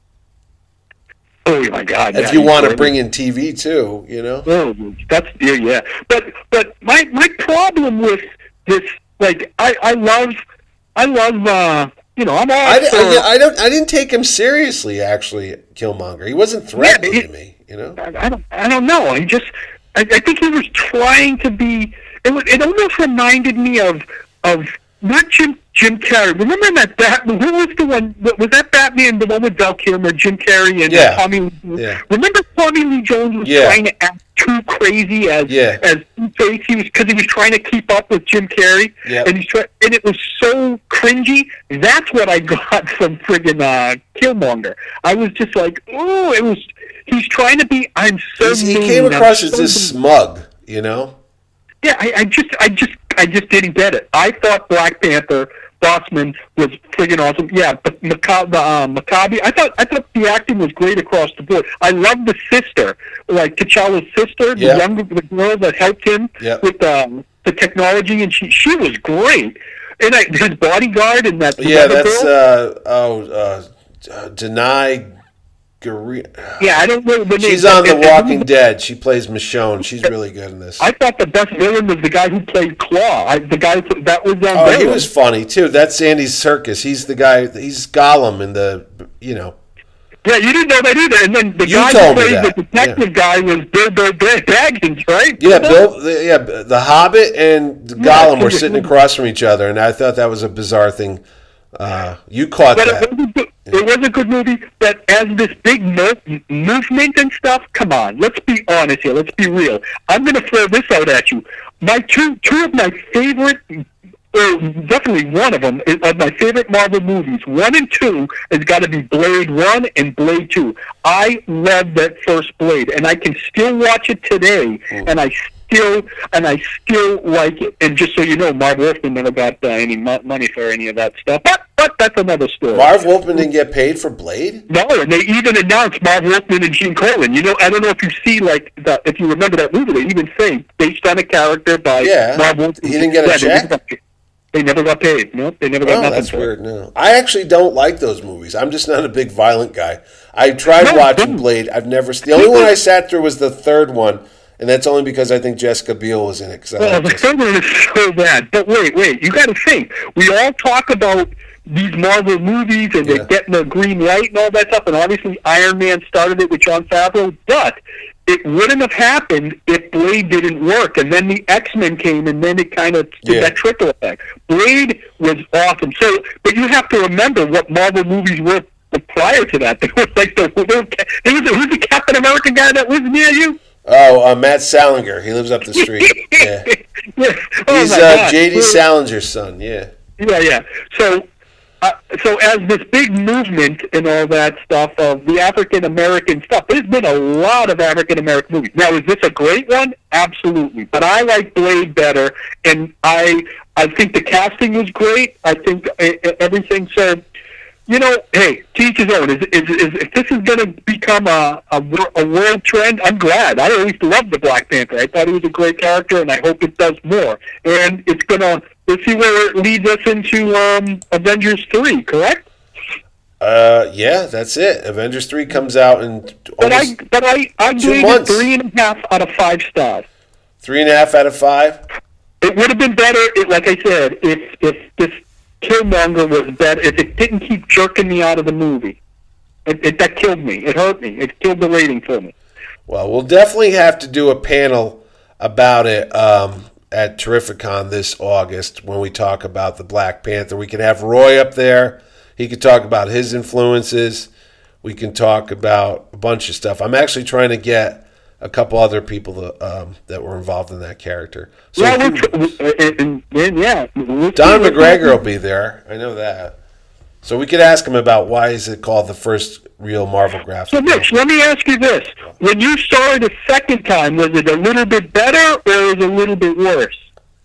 [SPEAKER 3] Oh my God!
[SPEAKER 4] If
[SPEAKER 3] yeah,
[SPEAKER 4] you
[SPEAKER 3] he's
[SPEAKER 4] want to
[SPEAKER 3] great.
[SPEAKER 4] bring in T V too, you know.
[SPEAKER 3] Oh, that's yeah, yeah. But but my my problem with this, like, I I love I love uh you know I'm all
[SPEAKER 4] I, di-
[SPEAKER 3] for,
[SPEAKER 4] I, I don't. I didn't take him seriously. Actually, Killmonger. He wasn't threatening
[SPEAKER 3] Yeah,
[SPEAKER 4] to me. You know.
[SPEAKER 3] I, I don't I don't know. He just I, I think he was trying to be. It was, it almost reminded me of of not Jim Jim Carrey. Remember that Batman? Who was the one? Was that Batman? The one with Val Kilmer, Jim Carrey, and
[SPEAKER 4] Yeah.
[SPEAKER 3] Tommy Lee Jones?
[SPEAKER 4] Yeah.
[SPEAKER 3] Remember Tommy Lee Jones was
[SPEAKER 4] Yeah.
[SPEAKER 3] trying to act too crazy as
[SPEAKER 4] Yeah.
[SPEAKER 3] as Two-Face. He was because he was trying to keep up with Jim Carrey,
[SPEAKER 4] Yep.
[SPEAKER 3] and he's try, and it was so cringy. That's what I got from friggin' uh, Killmonger. I was just like, oh, it was. He's trying to be. I'm so.
[SPEAKER 4] He's, he
[SPEAKER 3] mean,
[SPEAKER 4] came
[SPEAKER 3] I'm
[SPEAKER 4] across as
[SPEAKER 3] so
[SPEAKER 4] this
[SPEAKER 3] mean."
[SPEAKER 4] smug. You know.
[SPEAKER 3] Yeah, I, I just, I just, I just didn't get it. I thought Black Panther, Bossman was friggin' awesome. Yeah, but Maca- the, um, Maccabi, I thought, I thought the acting was great across the board. I love the sister, like T'Challa's sister, the
[SPEAKER 4] Yeah.
[SPEAKER 3] younger, the girl that helped him
[SPEAKER 4] Yeah.
[SPEAKER 3] with um, the technology, and she, she was great. And I, his bodyguard and that
[SPEAKER 4] Yeah,
[SPEAKER 3] other
[SPEAKER 4] that's
[SPEAKER 3] girl.
[SPEAKER 4] uh oh, uh, uh, Denai Gary.
[SPEAKER 3] yeah, I don't know the name.
[SPEAKER 4] She's on The
[SPEAKER 3] And- and-
[SPEAKER 4] Walking Dead. She plays Michonne. She's really good in this.
[SPEAKER 3] I thought the best villain was the guy who played Claw. I, the guy who- that was on.
[SPEAKER 4] Oh, he
[SPEAKER 3] Venom.
[SPEAKER 4] was funny too. That's Andy Serkis. He's the guy. He's Gollum in the. You know.
[SPEAKER 3] Yeah, you didn't know that either. And then the
[SPEAKER 4] You
[SPEAKER 3] guy
[SPEAKER 4] told
[SPEAKER 3] who
[SPEAKER 4] me
[SPEAKER 3] played
[SPEAKER 4] that,
[SPEAKER 3] the detective guy was Bill Bill Baggins, right?
[SPEAKER 4] Yeah, Bill. The, yeah, the Hobbit and Gollum were
[SPEAKER 3] so-
[SPEAKER 4] sitting across from each other, and I thought that was a bizarre thing. Uh, you caught
[SPEAKER 3] But
[SPEAKER 4] that.
[SPEAKER 3] it was, a good, it was a good movie. But as this big mo- movement and stuff, come on, let's be honest here. Let's be real. I'm going to throw this out at you. My two two of my favorite, or definitely one of them, is of my favorite Marvel movies. One and two has got to be Blade One and Blade Two. I love that first Blade, and I can still watch it today, and I still and I still like it. And just so you know, Marv Wolfman never got uh, any mo- money for any of that stuff. But but that's another story.
[SPEAKER 4] Marv Wolfman didn't get paid for Blade.
[SPEAKER 3] No, and they even announced Marv Wolfman and Gene Colan. You know, I don't know if you see like the, if you remember that movie. They even say based on a character by
[SPEAKER 4] Yeah.
[SPEAKER 3] Marv Wolfman.
[SPEAKER 4] He didn't get a
[SPEAKER 3] Yeah, they
[SPEAKER 4] check?
[SPEAKER 3] never got paid. They never got paid. No, they never got
[SPEAKER 4] Oh,
[SPEAKER 3] nothing.
[SPEAKER 4] that's
[SPEAKER 3] for it.
[SPEAKER 4] weird. No, I actually don't like those movies. I'm just not a big violent guy. I tried
[SPEAKER 3] No,
[SPEAKER 4] watching
[SPEAKER 3] don't.
[SPEAKER 4] Blade. I've never. The only one I sat through was the third one, and that's only because I think Jessica Biel was in it. Because I
[SPEAKER 3] Oh,
[SPEAKER 4] like
[SPEAKER 3] the
[SPEAKER 4] Jessica.
[SPEAKER 3] third one is so bad. But wait, wait, you got to think. We all talk about these Marvel movies and
[SPEAKER 4] Yeah.
[SPEAKER 3] they're getting the green light and all that stuff, and obviously Iron Man started it with Jon Favreau, but it wouldn't have happened if Blade didn't work, and then the X-Men came, and then it kind of did
[SPEAKER 4] Yeah.
[SPEAKER 3] that trickle effect. Blade was awesome. So, but you have to remember what Marvel movies were prior to that. They were like the, there was, who's the Captain America guy that lives near you?
[SPEAKER 4] Oh, uh, Matt Salinger. He lives up the street. Yeah,
[SPEAKER 3] Yes. Oh
[SPEAKER 4] he's
[SPEAKER 3] my
[SPEAKER 4] uh,
[SPEAKER 3] God.
[SPEAKER 4] J D
[SPEAKER 3] Well,
[SPEAKER 4] Salinger's son. Yeah.
[SPEAKER 3] Yeah, yeah. So, uh, so as this big movement and all that stuff of the African American stuff, there's been a lot of African American movies. Now, is this a great one? Absolutely. But I like Blade better, and I I think the casting was great. I think uh, everything. So, you know, hey, to each his own. Is, is, is, if this is going to become a, a wor- a world trend, I'm glad. I always loved the Black Panther. I thought he was a great character, and I hope it does more. And it's going to Let's see where it leads us into um, Avengers three, correct?
[SPEAKER 4] Uh, yeah, that's it. Avengers three comes out in
[SPEAKER 3] But I,
[SPEAKER 4] almost
[SPEAKER 3] but I, I
[SPEAKER 4] two
[SPEAKER 3] gave it
[SPEAKER 4] months.
[SPEAKER 3] three and a half out of five stars.
[SPEAKER 4] Three and a half out of five.
[SPEAKER 3] It would have been better, if, like I said, if if this Killmonger was better. If it didn't keep jerking me out of the movie, it, it that killed me. It hurt me. It killed the rating for me.
[SPEAKER 4] Well, we'll definitely have to do a panel about it um, at Terrificon this August when we talk about the Black Panther. We can have Roy up there. He could talk about his influences. We can talk about a bunch of stuff. I'm actually trying to get a couple other people to, um, that were involved in that character. So
[SPEAKER 3] yeah, we're tr- and, and, yeah. we're
[SPEAKER 4] Don
[SPEAKER 3] tr-
[SPEAKER 4] McGregor will be there. I know that. So we could ask him about why is it called the first real Marvel graphic
[SPEAKER 3] So, Mitch, let me ask you this: when you saw it a second time, was it a little bit better or was it a little bit worse?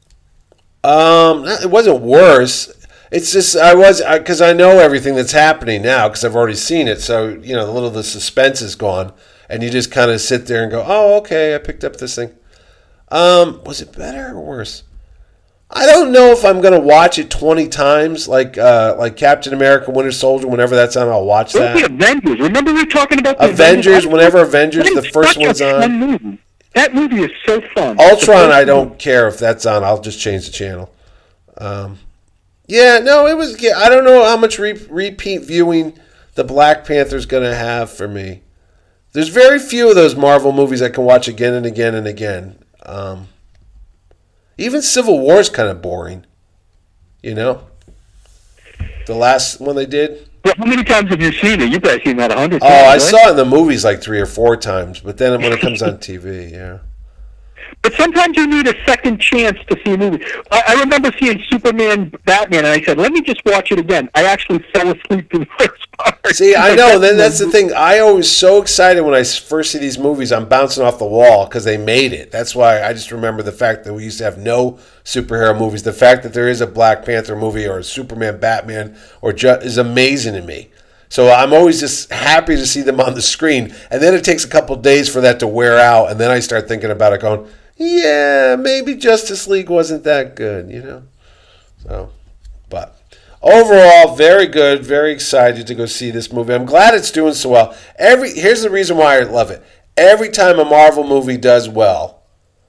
[SPEAKER 4] Um, it wasn't worse. It's just I was because I know everything that's happening now because I've already seen it. So you know, a little of the suspense is gone, and you just kind of sit there and go, "Oh, okay, I picked up this thing." Um, was it better or worse? I don't know if I'm going to watch it twenty times, like uh, like Captain America: Winter Soldier. Whenever that's on, I'll watch
[SPEAKER 3] What was
[SPEAKER 4] that.
[SPEAKER 3] the Avengers? Remember we were talking about the
[SPEAKER 4] Avengers. Whenever Avengers,
[SPEAKER 3] That
[SPEAKER 4] the
[SPEAKER 3] is
[SPEAKER 4] first
[SPEAKER 3] such a
[SPEAKER 4] one's
[SPEAKER 3] fun
[SPEAKER 4] on.
[SPEAKER 3] movie. That movie is so fun.
[SPEAKER 4] Ultron,
[SPEAKER 3] The
[SPEAKER 4] I
[SPEAKER 3] first
[SPEAKER 4] don't
[SPEAKER 3] movie.
[SPEAKER 4] care if that's on. I'll just change the channel. Um, yeah, no, it was. Yeah, I don't know how much re- repeat viewing the Black Panther's going to have for me. There's very few of those Marvel movies I can watch again and again and again. Um, even Civil War is kind of boring. You know, the last one they did.
[SPEAKER 3] Well, how many times have you seen it? You've probably seen that a hundred
[SPEAKER 4] Oh,
[SPEAKER 3] times.
[SPEAKER 4] I
[SPEAKER 3] right?
[SPEAKER 4] saw it in the movies like three or four times, but then when it comes on T V, yeah.
[SPEAKER 3] But sometimes you need a second chance to see a movie. I, I remember seeing Superman, Batman, and I said, "Let me just watch it again." I actually fell asleep in the first part.
[SPEAKER 4] See, I know. Then that's the thing. I always so excited when I first see these movies. I'm bouncing off the wall because they made it. That's why I just remember the fact that we used to have no superhero movies. The fact that there is a Black Panther movie or a Superman, Batman, or ju- is amazing to me. So I'm always just happy to see them on the screen. And then it takes a couple days for that to wear out, and then I start thinking about it, going, "Yeah, maybe Justice League wasn't that good," you know. So, but. Overall, very good. Very excited to go see this movie. I'm glad it's doing so well. Every here's the reason why I love it. Every time a Marvel movie does well,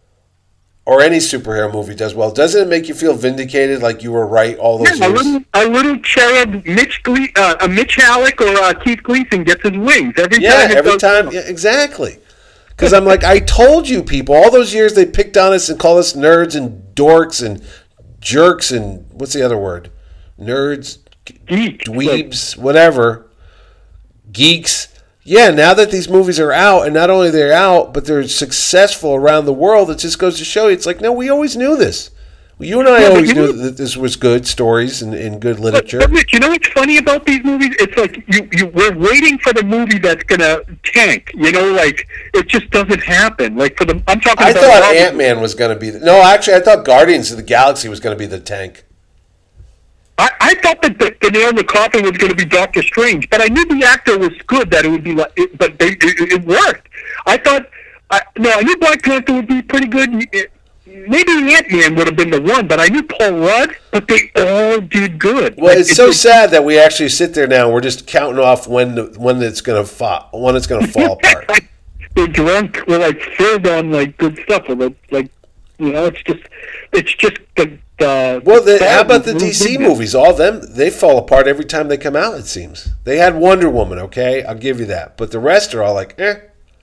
[SPEAKER 4] or any superhero movie does well, doesn't it make you feel vindicated, like you were right all those
[SPEAKER 3] Yeah, a
[SPEAKER 4] years?
[SPEAKER 3] little, a little cherub, Mitch Gle- uh, a Mitch Halleck or uh, Keith Gleason gets his wings every
[SPEAKER 4] Yeah,
[SPEAKER 3] time. it
[SPEAKER 4] every
[SPEAKER 3] goes-
[SPEAKER 4] time. Yeah, exactly. Because I'm like, I told you people, all those years they picked on us and called us nerds and dorks and jerks and what's the other word? Nerds,
[SPEAKER 3] Geek.
[SPEAKER 4] dweebs, whatever, geeks. Yeah, now that these movies are out, and not only they're out, but they're successful around the world, it just goes to show you, it's like, no, we always knew this. You and I
[SPEAKER 3] Yeah, but
[SPEAKER 4] always
[SPEAKER 3] you
[SPEAKER 4] knew
[SPEAKER 3] know-
[SPEAKER 4] that this was good stories and, and good
[SPEAKER 3] But,
[SPEAKER 4] literature.
[SPEAKER 3] but Mitch, you know what's funny about these movies? It's like you, you we're waiting for the movie that's gonna tank. You know, like it just doesn't happen. Like for the I'm talking
[SPEAKER 4] I
[SPEAKER 3] about
[SPEAKER 4] thought
[SPEAKER 3] Marvel.
[SPEAKER 4] Ant-Man was going to be... The, no, actually, I thought Guardians of the Galaxy was going to be the tank.
[SPEAKER 3] I, I thought that the, the nail in the coffin was going to be Doctor Strange, but I knew the actor was good. That it would be like, it, but they, it, it worked. I thought, I, no, I knew Black Panther would be pretty good. It, maybe Ant-Man would have been the one, but I knew Paul Rudd. But they all did good.
[SPEAKER 4] Well,
[SPEAKER 3] Like,
[SPEAKER 4] it's so sad that we actually sit there now and we're just counting off when the, when it's going to fall when it's going to fall apart.
[SPEAKER 3] They're drunk. We're like filled on like good stuff. We're like, like you know, it's just, it's just the. the
[SPEAKER 4] Well, the, how
[SPEAKER 3] bad
[SPEAKER 4] about the
[SPEAKER 3] movies.
[SPEAKER 4] D C movies? All of them, they fall apart every time they come out, it seems. They had Wonder Woman, okay? I'll give you that. But the rest are all like, eh.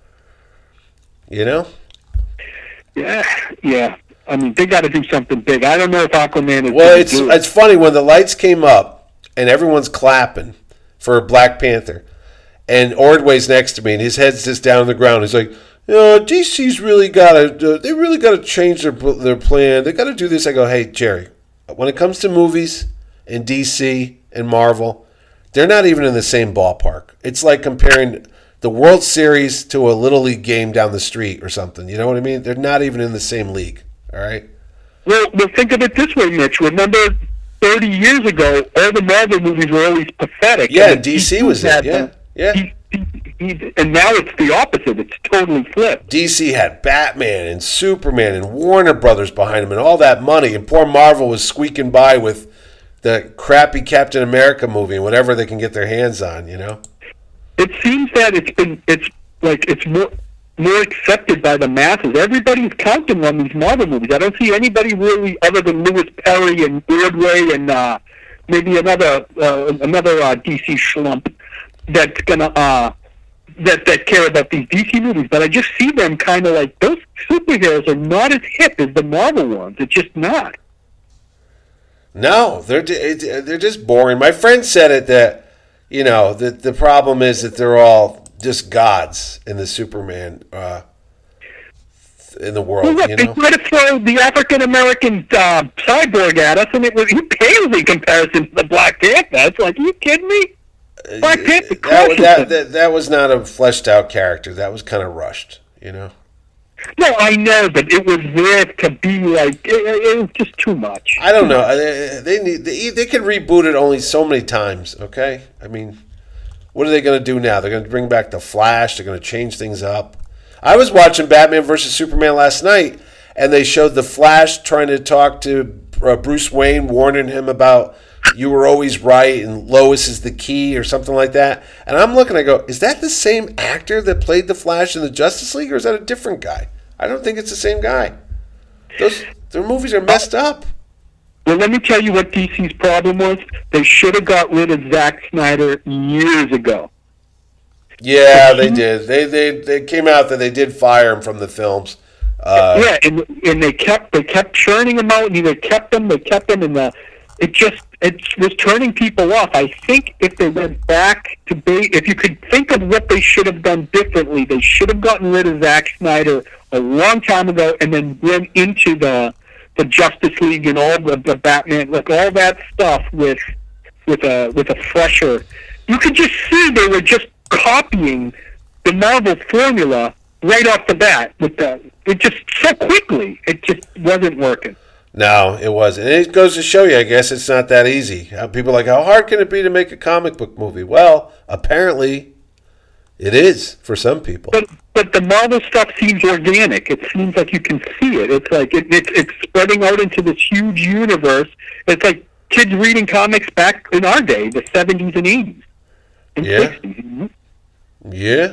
[SPEAKER 4] You know?
[SPEAKER 3] Yeah, yeah. I mean, they got to do something big. I don't know if Aquaman is.
[SPEAKER 4] Well,
[SPEAKER 3] gonna
[SPEAKER 4] it's
[SPEAKER 3] do it.
[SPEAKER 4] it's funny when the lights came up and everyone's clapping for Black Panther, and Ordway's next to me and his head's just down on the ground. He's like, "Uh, D C's really got to. Uh, they really got to change their their plan. They got to do this." I go, "Hey, Jerry, when it comes to movies and D C and Marvel, they're not even in the same ballpark. It's like comparing the World Series to a Little League game down the street or something. You know what I mean? They're not even in the same league. All right."
[SPEAKER 3] Well, well, think of it this way, Mitch. Remember, thirty years ago, all the Marvel movies were always pathetic.
[SPEAKER 4] Yeah,
[SPEAKER 3] And
[SPEAKER 4] D C was it,
[SPEAKER 3] had
[SPEAKER 4] yeah,
[SPEAKER 3] the-
[SPEAKER 4] yeah.
[SPEAKER 3] D- He, and now it's the opposite. It's totally flipped.
[SPEAKER 4] D C had Batman and Superman and Warner Brothers behind him and all that money, and poor Marvel was squeaking by with the crappy Captain America movie and whatever they can get their hands on, you know?
[SPEAKER 3] It seems that it's been, it's like, it's more, more accepted by the masses. Everybody's counting on these Marvel movies. I don't see anybody really other than Louis Perry and Ordway and uh, maybe another uh, another uh, D C schlump that's gonna uh, that that care about these D C movies. But I just see them kind of like those superheroes are not as hip as the Marvel ones. It's just not.
[SPEAKER 4] No, they're they're just boring. My friend said it that you know the the problem is that they're all just gods in the Superman uh, in the world.
[SPEAKER 3] Well, look,
[SPEAKER 4] you
[SPEAKER 3] they
[SPEAKER 4] know?
[SPEAKER 3] tried to throw the African American uh, cyborg at us, and it was he pales in comparison to the Black Panther. It's like, are you kidding me? Black Panther
[SPEAKER 4] that, that, that, that was not a fleshed out character. That was kind of rushed, you know?
[SPEAKER 3] No, I know, but it was there to be like, it, it was just too much.
[SPEAKER 4] I don't know. They, they need they, they can reboot it only so many times, okay? I mean, what are they going to do now? They're going to bring back the Flash. They're going to change things up. I was watching Batman versus Superman last night, and they showed the Flash trying to talk to uh, Bruce Wayne, warning him about you were always right and Lois is the key or something like that. And I'm looking, I go, is that the same actor that played the Flash in the Justice League, or is that a different guy? I don't think it's the same guy. Those their movies are messed up.
[SPEAKER 3] Well, let me tell you what D C's problem was. They should have got rid of Zack Snyder years ago.
[SPEAKER 4] Yeah, they did. They they they came out that they did fire him from the films. Uh,
[SPEAKER 3] yeah, and and they kept they kept churning them out, and either kept them, they kept them, and the it just it was turning people off. I think if they went back to be, if you could think of what they should have done differently, they should have gotten rid of Zack Snyder a long time ago, and then went into the the Justice League and all the, the Batman, like all that stuff with with a with a fresher. You could just see they were just copying the Marvel formula right off the bat with the it just so quickly. It just wasn't working.
[SPEAKER 4] No, it wasn't. And it goes to show you, I guess, it's not that easy. How people are like, how hard can it be to make a comic book movie? Well, apparently, it is for some people.
[SPEAKER 3] But but the Marvel stuff seems organic. It seems like you can see it. It's like it, it's it's spreading out into this huge universe. It's like kids reading comics back in our day, the seventies and eighties and
[SPEAKER 4] Yeah.
[SPEAKER 3] sixties. Mm-hmm.
[SPEAKER 4] Yeah.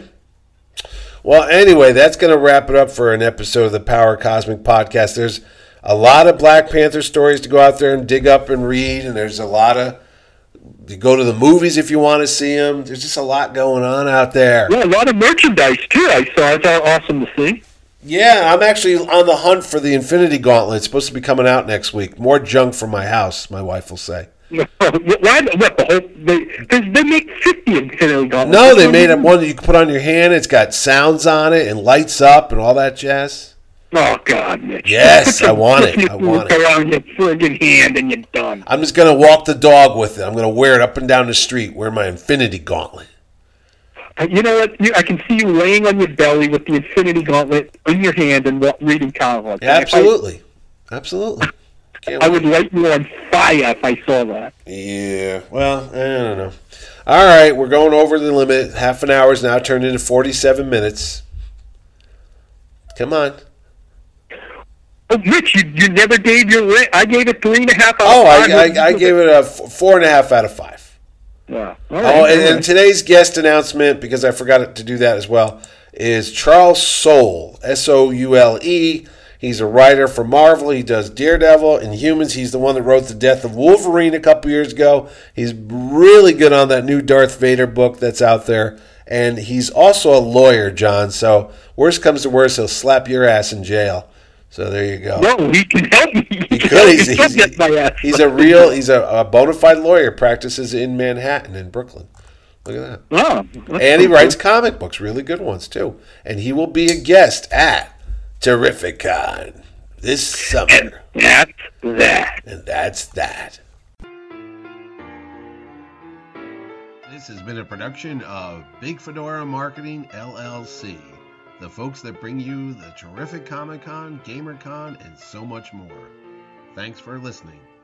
[SPEAKER 4] Well, anyway, that's going to wrap it up for an episode of the Power Cosmic Podcast. There's a lot of Black Panther stories to go out there and dig up and read, and there's a lot of, you go to the movies if you want to see them. There's just a lot going on out there.
[SPEAKER 3] Yeah, a lot of merchandise, too, I saw. It's all awesome to see.
[SPEAKER 4] Yeah, I'm actually on the hunt for the Infinity Gauntlet. It's supposed to be coming out next week. More junk for my house, my wife will say.
[SPEAKER 3] Why? What, the whole, they, they make fifty Infinity Gauntlets.
[SPEAKER 4] No, they made up one that you can put on your hand. It's got sounds on it and lights up and all that jazz.
[SPEAKER 3] Oh, God, Mitch.
[SPEAKER 4] Yes, I want it. I want it.
[SPEAKER 3] Around your friggin' hand and you're done.
[SPEAKER 4] I'm just going to walk the dog with it. I'm going to wear it up and down the street, wear my Infinity Gauntlet.
[SPEAKER 3] Uh, You know what? You, I can see you laying on your belly with the Infinity Gauntlet in your hand and wa- reading comics.
[SPEAKER 4] Yeah, absolutely. Absolutely. Can't
[SPEAKER 3] I
[SPEAKER 4] wait.
[SPEAKER 3] would light you on fire if I saw that.
[SPEAKER 4] Yeah, well, I don't know. All right, we're going over the limit. Half an hour is now turned into forty-seven minutes. Come on.
[SPEAKER 3] Oh, Mitch, you, you never gave your rate. I gave it three and a half out
[SPEAKER 4] Oh,
[SPEAKER 3] of five.
[SPEAKER 4] I, I, I gave it a f- four and a half out of five.
[SPEAKER 3] Yeah. All
[SPEAKER 4] Oh,
[SPEAKER 3] right,
[SPEAKER 4] and,
[SPEAKER 3] all
[SPEAKER 4] and
[SPEAKER 3] right.
[SPEAKER 4] today's guest announcement, because I forgot to do that as well, is Charles Soule, S O U L E. He's a writer for Marvel. He does Daredevil and Humans. He's the one that wrote The Death of Wolverine a couple years ago. He's really good on that new Darth Vader book that's out there. And he's also a lawyer, John. So worst comes to worst, he'll slap your ass in jail. So there you go.
[SPEAKER 3] No, he can help me. He,
[SPEAKER 4] He
[SPEAKER 3] can
[SPEAKER 4] could.
[SPEAKER 3] help
[SPEAKER 4] He's,
[SPEAKER 3] me
[SPEAKER 4] he's,
[SPEAKER 3] get my ass.
[SPEAKER 4] he's a real, he's a, a bona fide lawyer, practices in Manhattan in Brooklyn. Look at that.
[SPEAKER 3] Oh, that's
[SPEAKER 4] And he
[SPEAKER 3] so
[SPEAKER 4] writes
[SPEAKER 3] cool.
[SPEAKER 4] comic books, really good ones too. And he will be a guest at Terrificon this summer.
[SPEAKER 3] That's that.
[SPEAKER 4] And that's that. This has been a production of Big Fedora Marketing, L L C. The folks that bring you the terrific Comic-Con, GamerCon, and so much more. Thanks for listening.